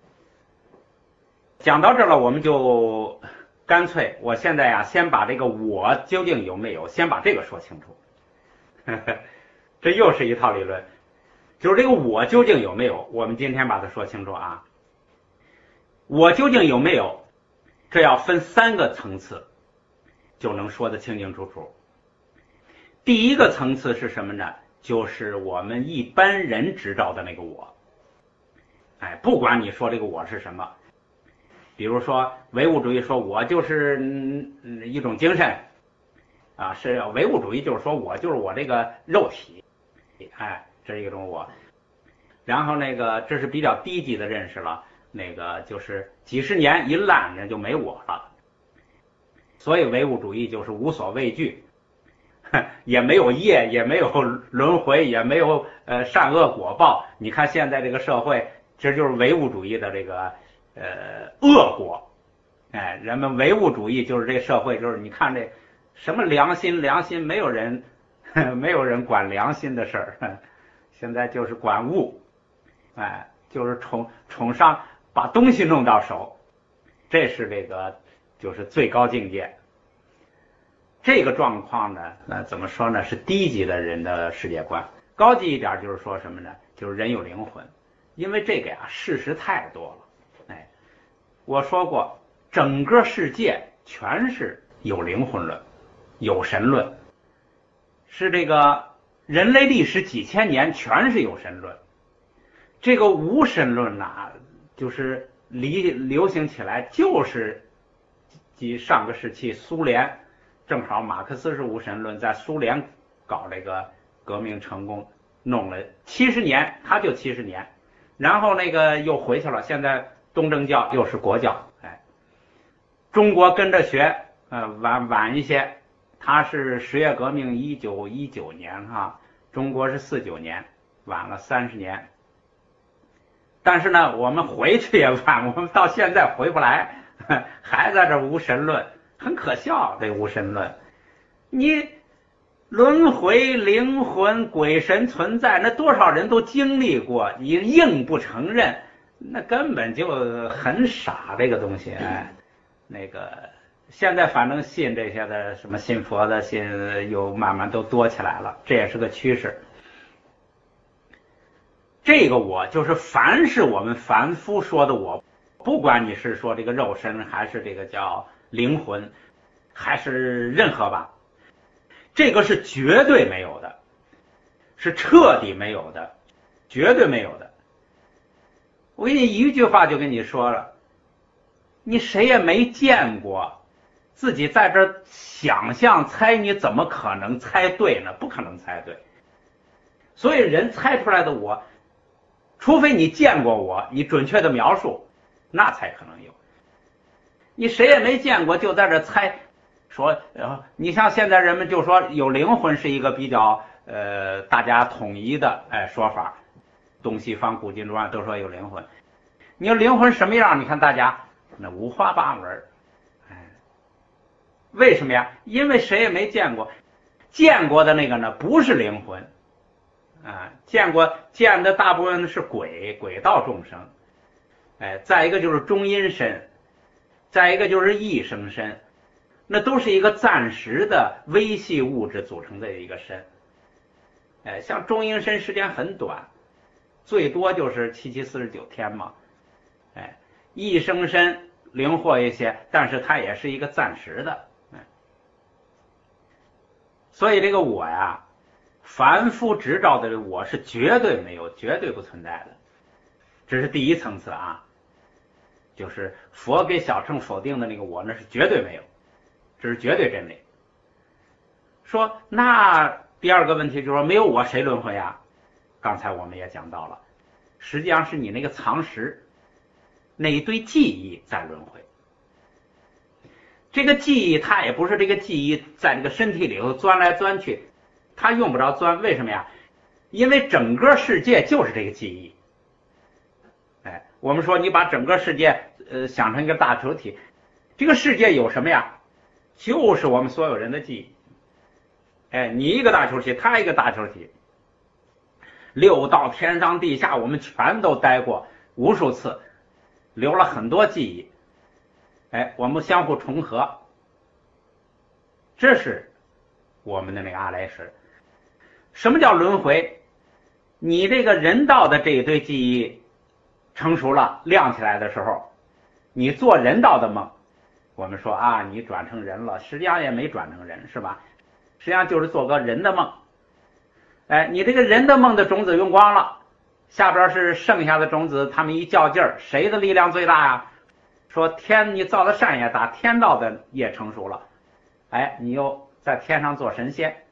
讲到这儿了，我们就干脆，我现在呀，先把这个我究竟有没有，先把这个说清楚。呵呵，这又是一套理论，就是这个我究竟有没有，我们今天把它说清楚啊。我究竟有没有，这要分三个层次，就能说得清清楚楚。第一个层次是什么呢？就是我们一般人知道的那个我。哎，不管你说这个我是什么， 比如说唯物主义说我就是嗯一种精神啊，是唯物主义就是说我就是我这个肉体，哎，这是一种我。然后那个这是比较低级的认识了，那个就是几十年一烂人就没我了。所以唯物主义就是无所畏惧，也没有业，也没有轮回，也没有呃善恶果报。你看现在这个社会，这就是唯物主义的这个呃恶果。哎，人们唯物主义就是这个社会，就是你看这什么良心良心，没有人没有人管良心的事儿，现在就是管物，哎，就是崇崇尚把东西弄到手，这是这个就是最高境界。这个状况呢，那怎么说呢？是低级的人的世界观。高级一点就是说什么呢？就是人有灵魂，因为这个呀事实太多了。哎，我说过，整个世界全是有灵魂论、有神论，是这个人类历史几千年全是有神论。这个无神论呐、啊，就是离流行起来就是即上个世纪苏联。正好马克思是无神论，在苏联搞这个革命成功，弄了七十年，他就七十年，然后那个又回去了。现在东正教又是国教，哎，中国跟着学，呃，晚晚一些，他是十月革命一九一九年哈，中国是四九年，晚了三十年。但是呢，我们回去也晚，我们到现在回不来，还在这无神论。很可笑，这无神论，你轮回、灵魂、鬼神存在，那多少人都经历过，你硬不承认，那根本就很傻。这个东西，哎，那个现在反正信这些的，什么信佛的、信又慢慢都多起来了，这也是个趋势。这个我就是凡是我们凡夫说的我，不管你是说这个肉身，还是这个叫灵魂，还是任何吧，这个是绝对没有的，是彻底没有的，绝对没有的。我给你一句话就跟你说了，你谁也没见过，自己在这想象猜，你怎么可能猜对呢？不可能猜对。所以人猜出来的我，除非你见过我，你准确的描述，那才可能有。你谁也没见过，就在这猜，说，呃，你像现在人们就说有灵魂是一个比较呃大家统一的哎说法，东西方古今中外都说有灵魂。你说灵魂什么样？你看大家那五花八门，哎，为什么呀？因为谁也没见过，见过的那个呢不是灵魂，啊，见过见的大部分是鬼鬼道众生，哎，再一个就是中阴身。再一个就是异生身，那都是一个暂时的微细物质组成的一个身。哎，像中阴身时间很短，最多就是七七四十九天嘛。哎，异生身灵活一些，但是它也是一个暂时的。哎，所以这个我呀，凡夫执照的我是绝对没有，绝对不存在的。这是第一层次啊。就是佛给小乘否定的那个我，那是绝对没有，这是绝对真理。说那第二个问题就是说，没有我谁轮回呀？刚才我们也讲到了，实际上是你那个藏识，那一堆记忆在轮回。这个记忆它也不是这个记忆在这个身体里头钻来钻去，它用不着钻，为什么呀？因为整个世界就是这个记忆。哎，我们说你把整个世界呃想成一个大球体，这个世界有什么呀？就是我们所有人的记忆。哎，你一个大球体，他一个大球体，六道天上地下我们全都待过无数次，留了很多记忆。哎，我们相互重合，这是我们的那个阿赖识。什么叫轮回？你这个人道的这一堆记忆成熟了亮起来的时候，你做人道的梦，我们说啊你转成人了，实际上也没转成人，是吧？实际上就是做个人的梦。哎，你这个人的梦的种子用光了，下边是剩下的种子，他们一较劲儿，谁的力量最大呀？ 说天你造的善业大，天道的业成熟了，哎，你又在天上做神仙。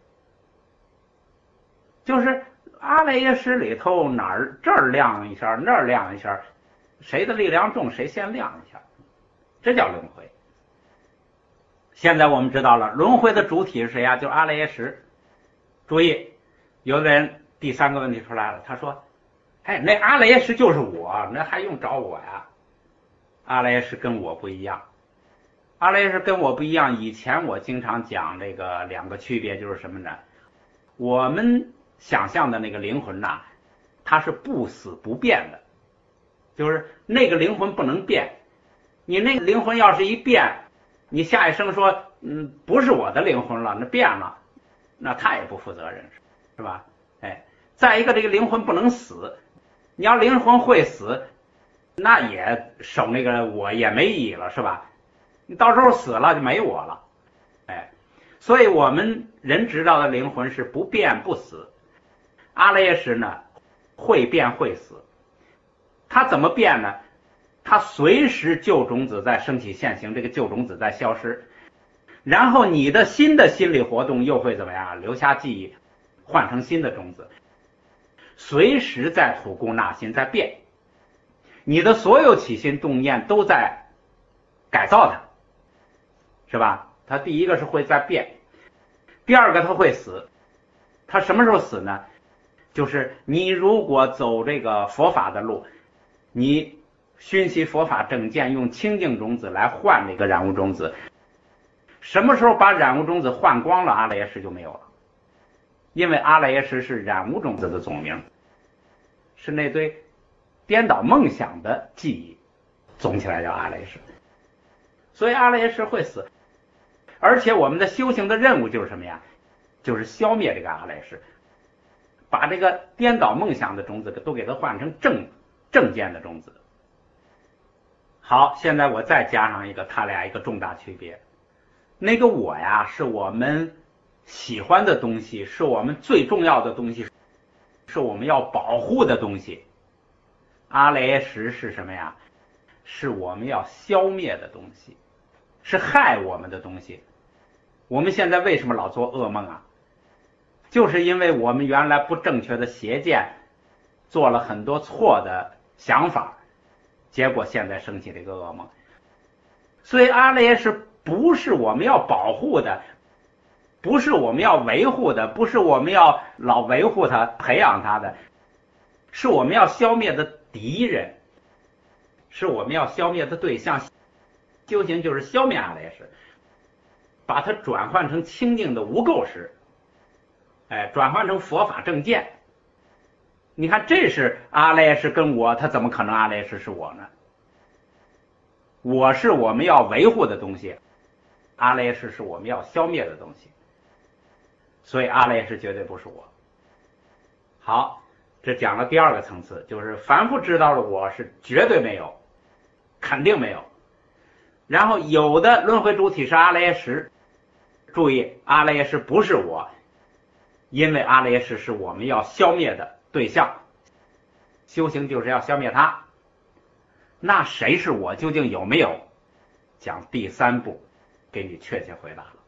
就是阿赖耶识里头哪儿这儿亮一下，那儿亮一下，谁的力量重谁先亮一下，这叫轮回。现在我们知道了，轮回的主体是谁呀？就是阿赖耶识。注意，有的人第三个问题出来了，他说：“哎，那阿赖耶识就是我，那还用找我呀？”阿赖耶识跟我不一样，阿赖耶识跟我不一样。以前我经常讲这个两个区别，就是什么呢？我们想象的那个灵魂呐，它是不死不变的，就是那个灵魂不能变。你那个灵魂要是一变，你下一生说，嗯，不是我的灵魂了，那变了，那他也不负责任，是吧？哎，再一个，这个灵魂不能死，你要灵魂会死，那也守那个我也没意义了，是吧？你到时候死了就没我了，哎，所以我们人知道的灵魂是不变不死。阿赖耶识呢，会变会死。它怎么变呢？它随时旧种子在升起现行，这个旧种子在消失，然后你的新的心理活动又会怎么样？留下记忆，换成新的种子，随时在吐故纳新，在变。你的所有起心动念都在改造它，是吧？它第一个是会在变，第二个它会死。它什么时候死呢？就是你如果走这个佛法的路，你熏习佛法正见，用清净种子来换那个染污种子，什么时候把染污种子换光了，阿赖耶识就没有了。因为阿赖耶识是染污种子的总名，是那堆颠倒梦想的记忆，总起来叫阿赖耶识。所以阿赖耶识会死，而且我们的修行的任务就是什么呀？就是消灭这个阿赖耶识，把这个颠倒梦想的种子都给它换成正正见的种子。好，现在我再加上一个他俩一个重大区别。那个我呀，是我们喜欢的东西，是我们最重要的东西，是我们要保护的东西。阿赖耶识是什么呀？是我们要消灭的东西，是害我们的东西。我们现在为什么老做噩梦啊？就是因为我们原来不正确的邪见，做了很多错的想法，结果现在升起这个噩梦。所以阿赖耶识不是我们要保护的，不是我们要维护的，不是我们要老维护它培养它的，是我们要消灭的敌人，是我们要消灭的对象。修行就是消灭阿赖耶识，把它转换成清净的无垢识，哎，转换成佛法正见。你看，这是阿赖耶识跟我，他怎么可能阿赖耶识是我呢？我是我们要维护的东西，阿赖耶识是我们要消灭的东西，所以阿赖耶识绝对不是我。好，这讲了第二个层次，就是凡夫知道的我是绝对没有，肯定没有。然后有的轮回主体是阿赖耶识，注意，阿赖耶识不是我，因为阿赖耶识是我们要消灭的对象，修行就是要消灭它。那谁是我，究竟有没有？讲第三步给你确切回答了。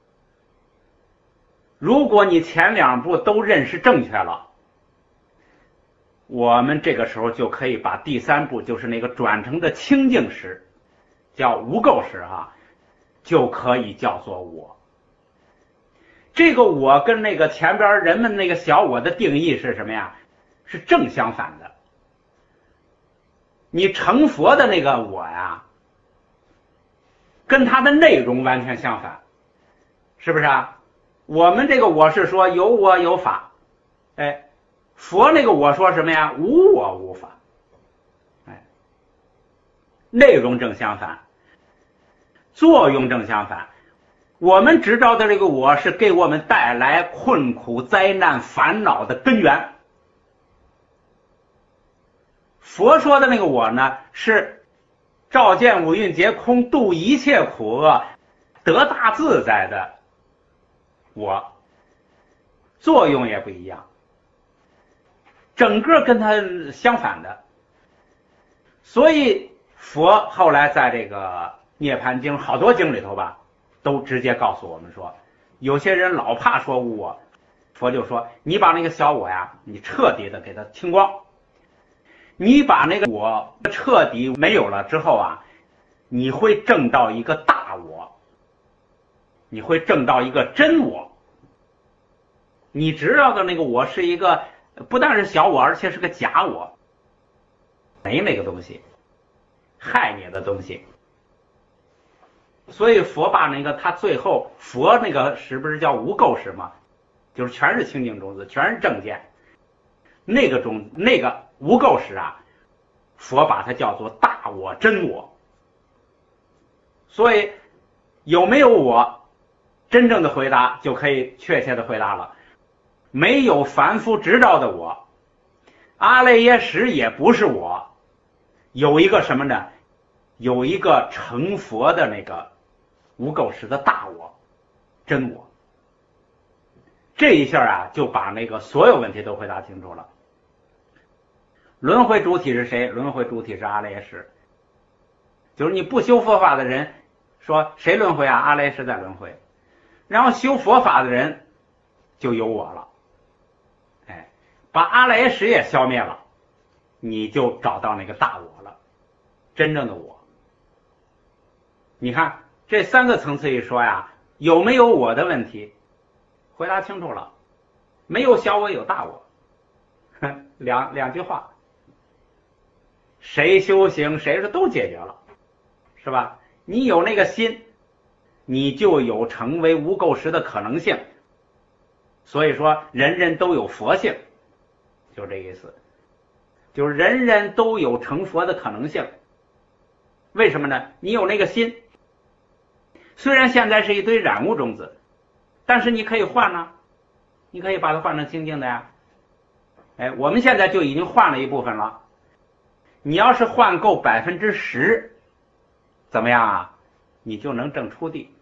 如果你前两步都认识正确了，我们这个时候就可以把第三步，就是那个转成的清净识，叫无垢识啊，就可以叫做我。这个我跟那个前边人们那个小我的定义是什么呀？是正相反的。你成佛的那个我呀，跟它的内容完全相反，是不是啊？我们这个我是说有我有法，哎，佛那个我说什么呀？无我无法，哎，内容正相反，作用正相反。我们执照的这个我是给我们带来困苦灾难烦恼的根源，佛说的那个我呢，是照见五蕴皆空，度一切苦厄，得大自在的我，作用也不一样，整个跟它相反的。所以佛后来在这个《涅盘经》好多经里头吧，都直接告诉我们说，有些人老怕说无我，佛就说你把那个小我呀，你彻底的给它清光，你把那个我彻底没有了之后啊，你会证到一个大我，你会证到一个真我。你知道的那个我是一个不但是小我，而且是个假我，没那个东西，害你的东西。所以佛把那个他最后佛那个识不是叫无垢识吗？就是全是清净种子，全是正见。那个种那个无垢识啊，佛把它叫做大我真我。所以有没有我，真正的回答就可以确切的回答了。没有凡夫执照的我，阿赖耶识也不是我，有一个什么呢？有一个成佛的那个无垢识的大我真我。这一下啊，就把那个所有问题都回答清楚了。轮回主体是谁？轮回主体是阿赖耶识。就是你不修佛法的人说谁轮回啊？阿赖耶识在轮回。然后修佛法的人就有我了，哎，把阿赖耶识也消灭了，你就找到那个大我了，真正的我。你看这三个层次一说呀，有没有我的问题回答清楚了，没有小我有大我，两两句话，谁修行谁是都解决了，是吧？你有那个心，你就有成为无垢识的可能性。所以说人人都有佛性，就这意思，就是人人都有成佛的可能性。为什么呢？你有那个心，虽然现在是一堆染污种子，但是你可以换呢、啊，你可以把它换成清净的呀。哎，我们现在就已经换了一部分了，你要是换够百分之十，怎么样啊？你就能证初地。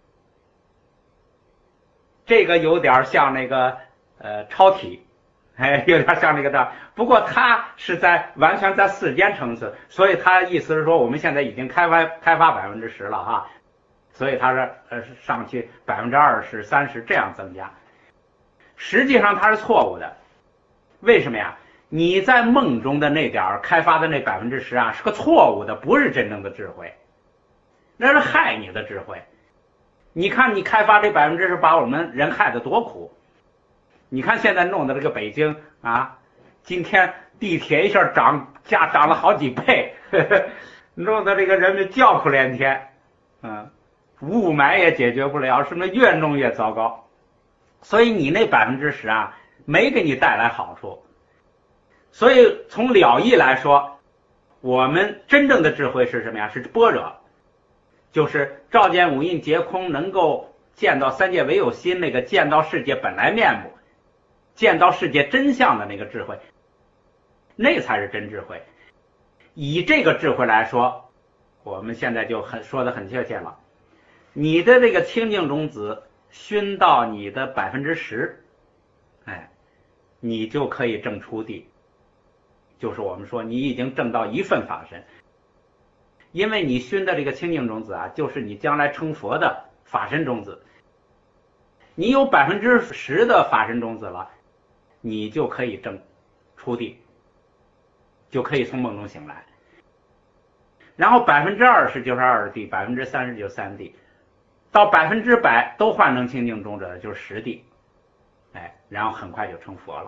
这个有点像那个呃超体，哎，有点像那个的。不过它是在完全在世间层次，所以它意思是说我们现在已经开发开发百分之十了哈，所以它是呃上去百分之二十、三十这样增加。实际上它是错误的，为什么呀？你在梦中的那点开发的那百分之十啊，是个错误的，不是真正的智慧，那是害你的智慧。你看你开发这百分之十，把我们人害得多苦。你看现在弄的这个北京啊，今天地铁一下涨价涨了好几倍，呵呵，弄得这个人们叫苦连天。嗯，雾霾也解决不了，什么越弄越糟糕。所以你那百分之十啊，没给你带来好处。所以从了义来说，我们真正的智慧是什么呀？是般若。就是照见五蕴皆空，能够见到三界唯有心，那个见到世界本来面目，见到世界真相的那个智慧，那才是真智慧。以这个智慧来说，我们现在就很说的很确切了。你的这个清净种子熏到你的百分之十，哎，你就可以证初地，就是我们说你已经证到一份法身。因为你熏的这个清净种子啊，就是你将来成佛的法身种子。你有百分之十的法身种子了，你就可以证初地，就可以从梦中醒来。然后百分之二十就是二地，百分之三十就是三地，到百分之百都换成清净种子就是十地，哎，然后很快就成佛了。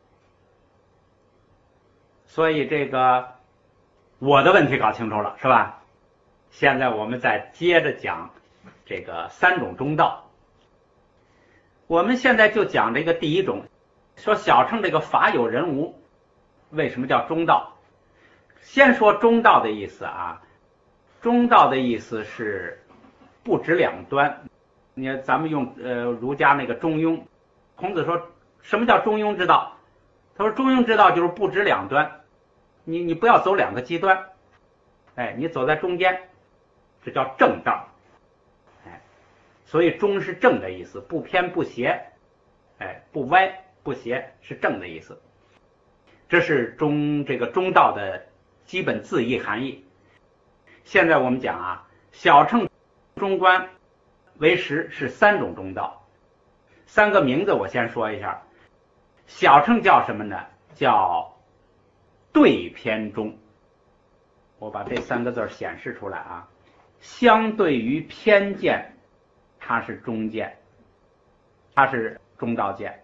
所以这个。我的问题搞清楚了，是吧？现在我们再接着讲这个三种中道。我们现在就讲这个第一种，说小乘这个法有人无，为什么叫中道？先说中道的意思啊，中道的意思是不止两端。你看咱们用呃儒家那个中庸，孔子说什么叫中庸之道？他说中庸之道就是不止两端。你你不要走两个极端，哎，你走在中间，这叫正道，哎，所以中是正的意思，不偏不斜，哎，不歪不斜是正的意思，这是中这个中道的基本字义含义。 现在我们讲啊，小乘、中观、唯识是三种中道，三个名字我先说一下。小乘叫什么呢？叫对偏中。我把这三个字显示出来啊，相对于偏见，它是中见，它是中道见。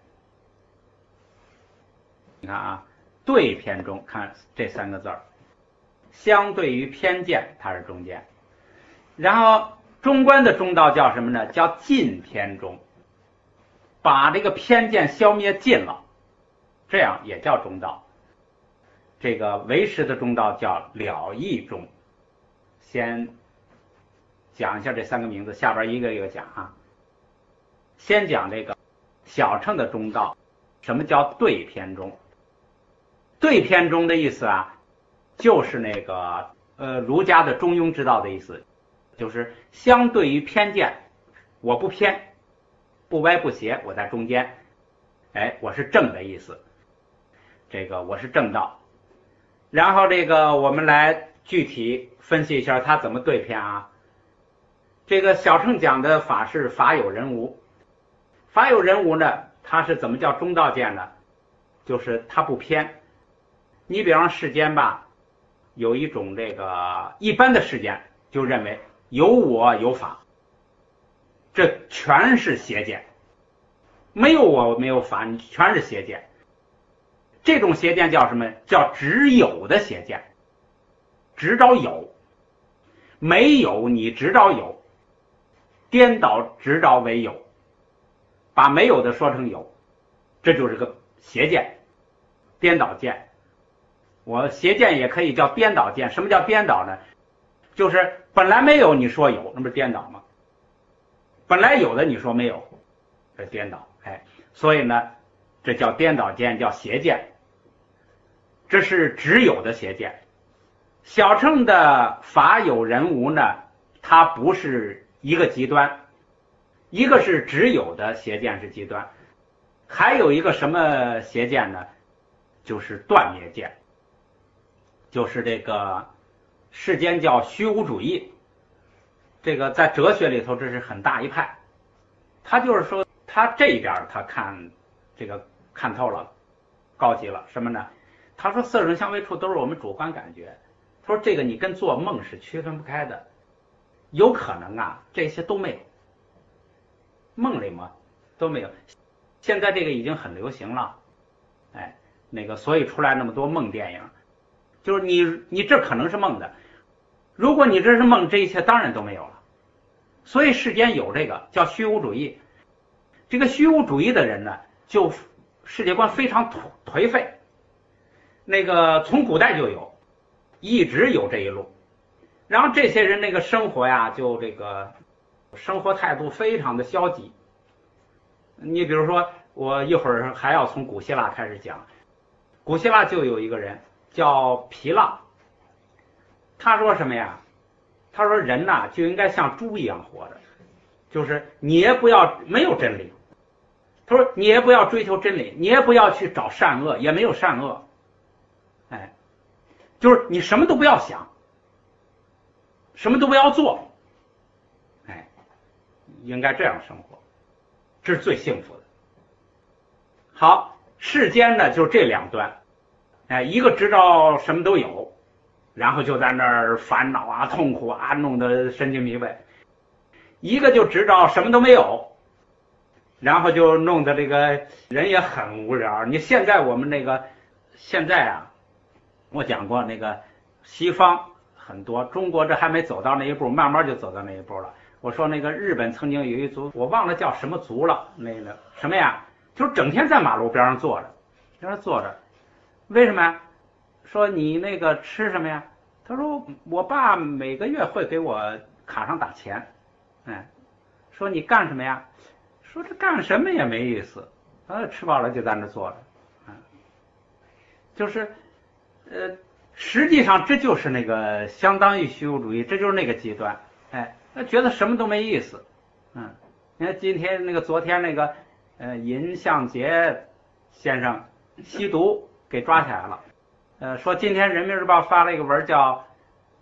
你看啊，对偏中，看这三个字儿，相对于偏见，它是中见。然后中观的中道叫什么呢？叫尽偏中，把这个偏见消灭尽了，这样也叫中道。这个唯识的中道叫了义中。先讲一下这三个名字，下边一个一个讲啊。先讲这个小乘的中道，什么叫对偏中？对偏中的意思啊，就是那个呃儒家的中庸之道的意思，就是相对于偏见，我不偏，不歪不斜，我在中间，哎，我是正的意思，这个我是正道。然后这个我们来具体分析一下它怎么对偏啊。这个小乘讲的法是法有人无，法有人无呢，它是怎么叫中道见呢？就是它不偏。你比方世间吧，有一种这个一般的世间就认为有我有法，这全是邪见，没有我没有法，你全是邪见。这种邪见叫什么？叫只有的邪见，执着有，没有你执着有，颠倒执着为有，把没有的说成有，这就是个邪见，颠倒见。我邪见也可以叫颠倒见。什么叫颠倒呢？就是本来没有你说有，那不是颠倒吗？本来有的你说没有，这颠倒。哎，所以呢，这叫颠倒见，叫邪见。这是只有的邪见。小乘的法有人无呢，它不是一个极端，一个是只有的邪见是极端，还有一个什么邪见呢？就是断灭见，就是这个世间叫虚无主义。这个在哲学里头这是很大一派，他就是说他这一边他看这个看透了，高级了什么呢？他说色声香味触都是我们主观感觉，他说这个你跟做梦是区分不开的，有可能啊这些都没有，梦里嘛都没有。现在这个已经很流行了，哎，那个所以出来那么多梦电影，就是你你这可能是梦的，如果你这是梦，这一切当然都没有了。所以世间有这个叫虚无主义，这个虚无主义的人呢，就世界观非常颓废。那个从古代就有，一直有这一路。然后这些人那个生活呀，就这个生活态度非常的消极。你比如说，我一会儿还要从古希腊开始讲，古希腊就有一个人叫皮浪，他说什么呀？他说人呐就应该像猪一样活着，就是你也不要没有真理。他说你也不要追求真理，你也不要去找善恶，也没有善恶。哎，就是你什么都不要想，什么都不要做，哎，应该这样生活，这是最幸福的。好，世间呢就是这两端，哎，一个知道什么都有，然后就在那儿烦恼啊、痛苦啊，弄得神经疲惫；一个就知道什么都没有，然后就弄得这个人也很无聊。你现在我们那个现在啊，我讲过那个西方很多，中国这还没走到那一步，慢慢就走到那一步了。我说那个日本曾经有一族，我忘了叫什么族了，那个什么呀，就是整天在马路边上坐着，在那坐着，为什么呀？说你那个吃什么呀？他说我爸每个月会给我卡上打钱。哎，说你干什么呀？说这干什么也没意思，啊，吃饱了就在那坐着，啊，就是呃，实际上这就是那个相当于虚无主义，这就是那个极端。哎，他觉得什么都没意思。嗯，你看今天那个昨天那个呃尹相杰先生吸毒给抓起来了。呃，说今天人民日报发了一个文叫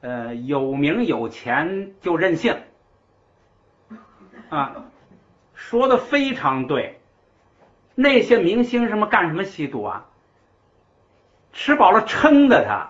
呃，有名有钱就任性啊，说的非常对。那些明星什么干什么吸毒啊？吃饱了撑的他，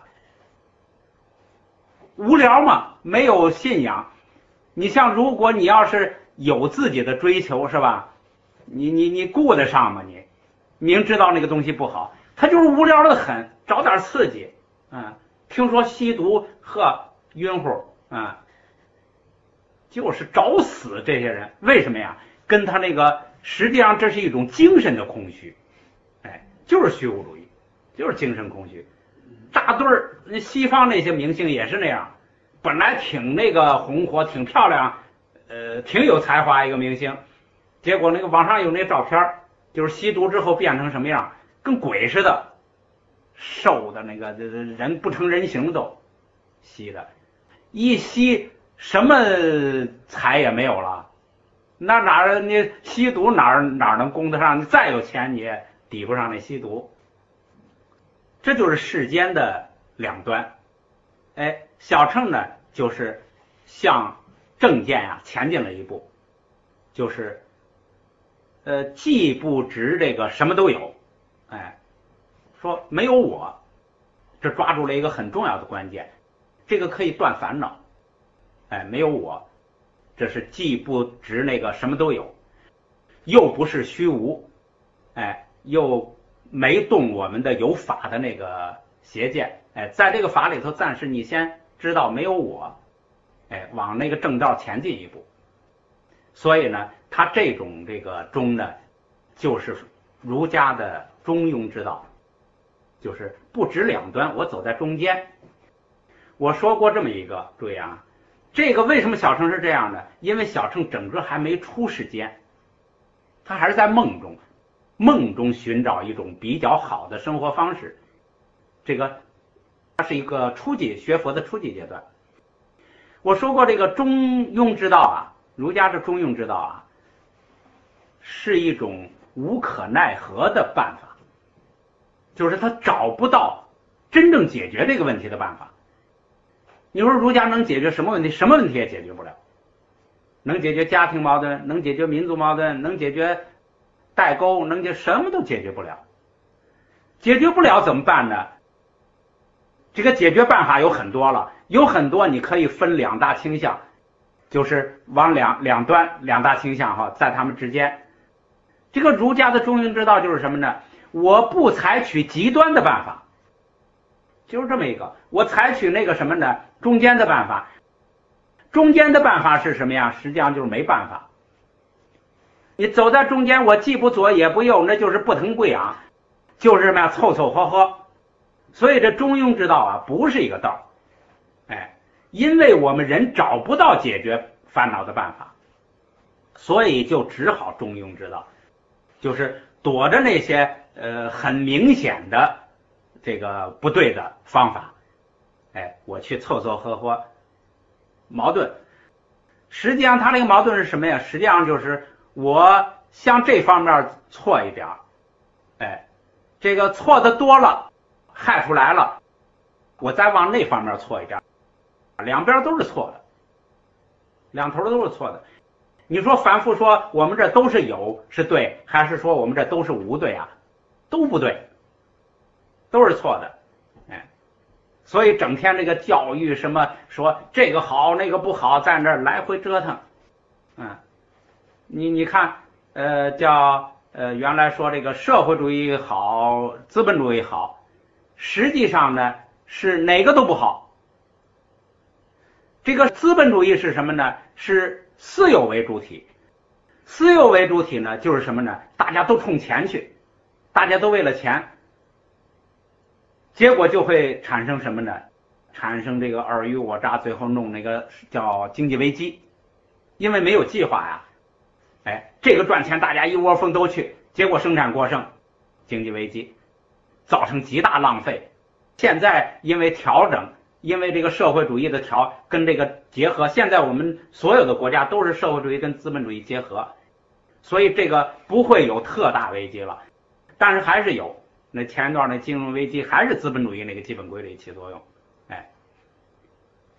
无聊嘛，没有信仰。你像如果你要是有自己的追求是吧？你你你顾得上吗？你明知道那个东西不好，他就是无聊的很，找点刺激。嗯，听说吸毒呵晕乎，嗯，就是找死。这些人为什么呀？跟他那个实际上这是一种精神的空虚，哎，就是虚无主义，就是精神空虚。扎堆儿，西方那些明星也是那样，本来挺那个红火，挺漂亮，呃，挺有才华一个明星，结果那个网上有那照片，就是吸毒之后变成什么样，跟鬼似的，瘦的那个人不成人形都吸的，一吸什么财也没有了，那哪儿你吸毒哪儿哪儿能供得上？你再有钱你也抵不上那吸毒。这就是世间的两端。哎，小乘呢就是向正见啊前进了一步，就是呃既不执这个什么都有，哎，说没有我，这抓住了一个很重要的关键，这个可以断烦恼。哎，没有我，这是既不执那个什么都有，又不是虚无，哎，又没动我们的有法的那个邪见。哎，在这个法里头，暂时你先知道没有我，哎，往那个正道前进一步。所以呢，他这种这个中呢，就是儒家的中庸之道，就是不执两端，我走在中间。我说过这么一个，注意啊，这个为什么小乘是这样的？因为小乘整个还没出世间，他还是在梦中，梦中寻找一种比较好的生活方式。这个它是一个初级学佛的初级阶段。我说过这个中庸之道啊，儒家的中庸之道啊，是一种无可奈何的办法，就是他找不到真正解决这个问题的办法。你说儒家能解决什么问题？什么问题也解决不了。能解决家庭矛盾，能解决民族矛盾，能解决代沟，能解什么都解决不了。解决不了怎么办呢？这个解决办法有很多了，有很多你可以分两大倾向，就是往两两端两大倾向哈，在他们之间。这个儒家的中庸之道就是什么呢？我不采取极端的办法，就是这么一个，我采取那个什么呢？中间的办法。中间的办法是什么呀？实际上就是没办法。你走在中间，我既不左也不右，那就是不疼不痒，就是什么呀？凑凑合合。所以这中庸之道啊，不是一个道，哎，因为我们人找不到解决烦恼的办法，所以就只好中庸之道，就是躲着那些呃很明显的这个不对的方法，哎，我去凑凑合合。矛盾，实际上他这个矛盾是什么呀？实际上就是我向这方面错一点，哎，这个错的多了，害出来了，我再往那方面错一点，两边都是错的，两头都是错的。你说反复说我们这都是有是对，还是说我们这都是无对啊？都不对，都是错的。哎，所以整天这个教育什么说这个好那个不好，在那儿来回折腾。嗯，你你看，呃，叫呃原来说这个社会主义好，资本主义好，实际上呢是哪个都不好。这个资本主义是什么呢？是私有为主体。私有为主体呢，就是什么呢？大家都冲钱去，大家都为了钱，结果就会产生什么呢？产生这个尔虞我诈，最后弄那个叫经济危机。因为没有计划呀，哎，这个赚钱大家一窝蜂都去，结果生产过剩，经济危机，造成极大浪费。现在因为调整，因为这个社会主义的调跟这个结合，现在我们所有的国家都是社会主义跟资本主义结合，所以这个不会有特大危机了，但是还是有。那前一段那金融危机还是资本主义那个基本规律起作用，哎，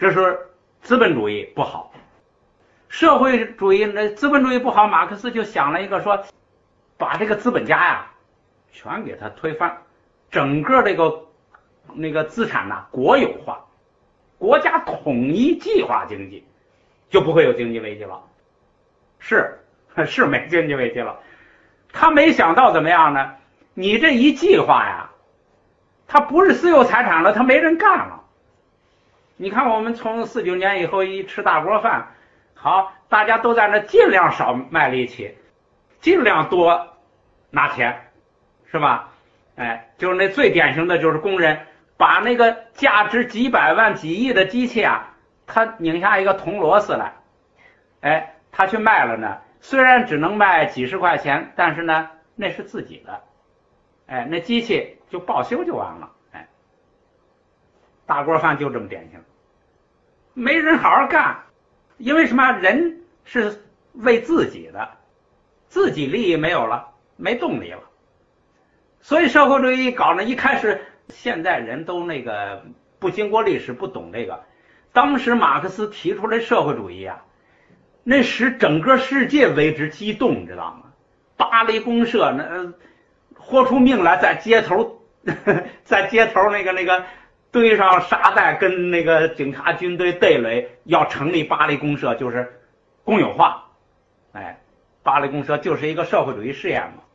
这是资本主义不好。社会主义那资本主义不好，马克思就想了一个说，把这个资本家呀全给他推翻，整个这个那个资产呐国有化，国家统一计划经济，就不会有经济危机了。是是没经济危机了。他没想到怎么样呢？你这一计划呀，他不是私有财产了，他没人干了。你看我们从四九年以后一吃大锅饭，好，大家都在那尽量少卖力气，尽量多拿钱，是吧？哎，就是那最典型的就是工人把那个价值几百万几亿的机器啊，他拧下一个铜螺丝来，哎，他去卖了呢，虽然只能卖几十块钱，但是呢那是自己的，哎，那机器就报修就完了。哎，大锅饭就这么典型，没人好好干。因为什么？人是为自己的，自己利益没有了，没动力了。所以社会主义搞呢，一开始现在人都那个不经过历史，不懂这个。当时马克思提出来社会主义啊，那使整个世界为之激动，你知道吗？巴黎公社那、呃、豁出命来，在街头呵呵在街头那个那个堆上沙袋，跟那个警察军队对垒，要成立巴黎公社，就是公有化。哎，巴黎公社就是一个社会主义试验嘛。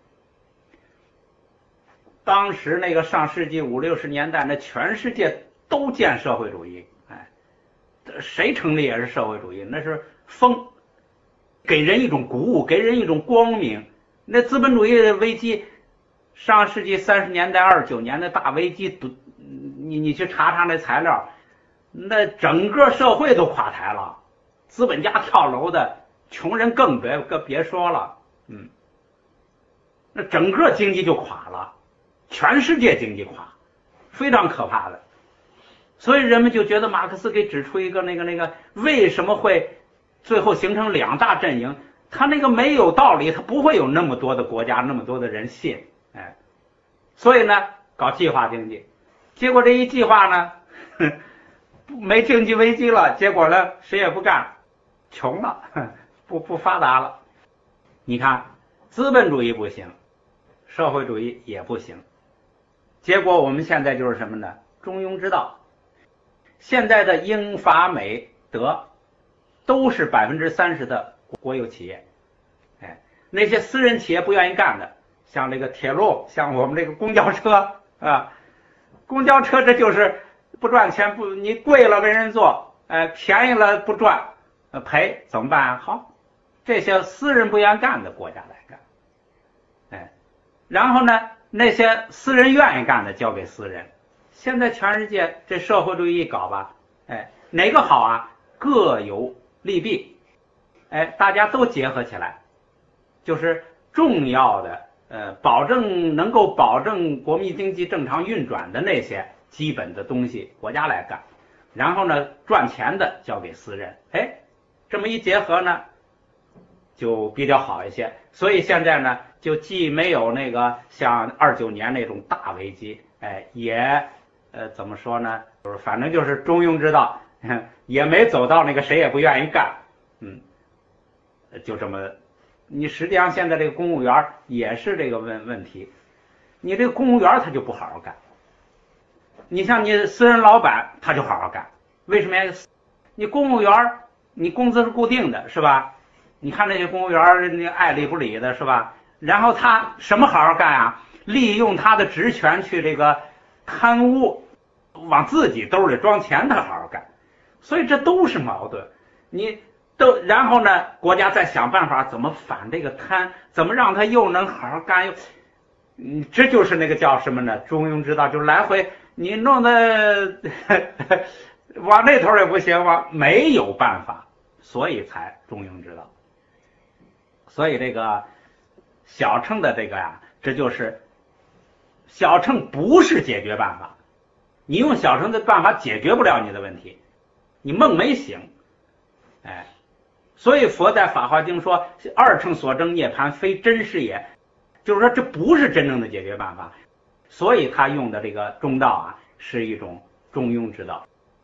当时那个上世纪五六十年代，那全世界都建社会主义，哎，谁成立也是社会主义，那是风，给人一种鼓舞，给人一种光明。那资本主义的危机，上世纪三十年代、二十九年的大危机，你你去查查那材料，那整个社会都垮台了，资本家跳楼的，穷人更别更别说了，嗯，那整个经济就垮了。全世界经济垮，非常可怕的。所以人们就觉得马克思给指出一个那个那个为什么会最后形成两大阵营，他那个没有道理，他不会有那么多的国家那么多的人信。哎，所以呢搞计划经济，结果这一计划呢没经济危机了，结果呢谁也不干，穷了，不不发达了。你看资本主义不行，社会主义也不行，结果我们现在就是什么呢？中庸之道。现在的英法美德都是百分之三十的国有企业，哎，那些私人企业不愿意干的，像这个铁路，像我们这个公交车啊，公交车这就是不赚钱，不你贵了没人坐，哎，便宜了不赚，呃赔怎么办啊？好，这些私人不愿意干的国家来干，哎，然后呢，那些私人愿意干的交给私人。现在全世界这社会主义搞吧，哎，哪个好啊？各有利弊，哎，大家都结合起来，就是重要的，呃，保证能够保证国民经济正常运转的那些基本的东西，国家来干，然后呢，赚钱的交给私人，哎，这么一结合呢，就比较好一些。所以现在呢，就既没有那个像二九年那种大危机，哎，也呃，怎么说呢？就是反正就是中庸之道，也没走到那个谁也不愿意干，嗯，就这么。你实际上现在这个公务员也是这个问问题，你这个公务员他就不好好干，你像你私人老板他就好好干，为什么呀？你公务员你工资是固定的，是吧？你看那些公务员你爱理不理的，是吧？然后他什么好好干啊？利用他的职权去这个贪污，往自己兜里装钱，他好好干，所以这都是矛盾。你都然后呢，国家再想办法怎么反这个贪，怎么让他又能好好干，又，嗯，这就是那个叫什么呢？中庸之道，就是来回你弄得往那头也不行，往没有办法，所以才中庸之道。所以这个小乘的这个呀，这就是小乘不是解决办法，你用小乘的办法解决不了你的问题，你梦没醒，哎，所以佛在《法华经》说二乘所证涅槃非真实也，就是说这不是真正的解决办法，所以他用的这个中道啊是一种中庸之道。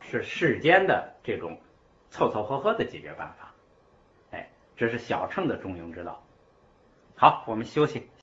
是世间的这种凑凑合合的解决办法。哎，这是小乘的中庸之道。好，我们休息。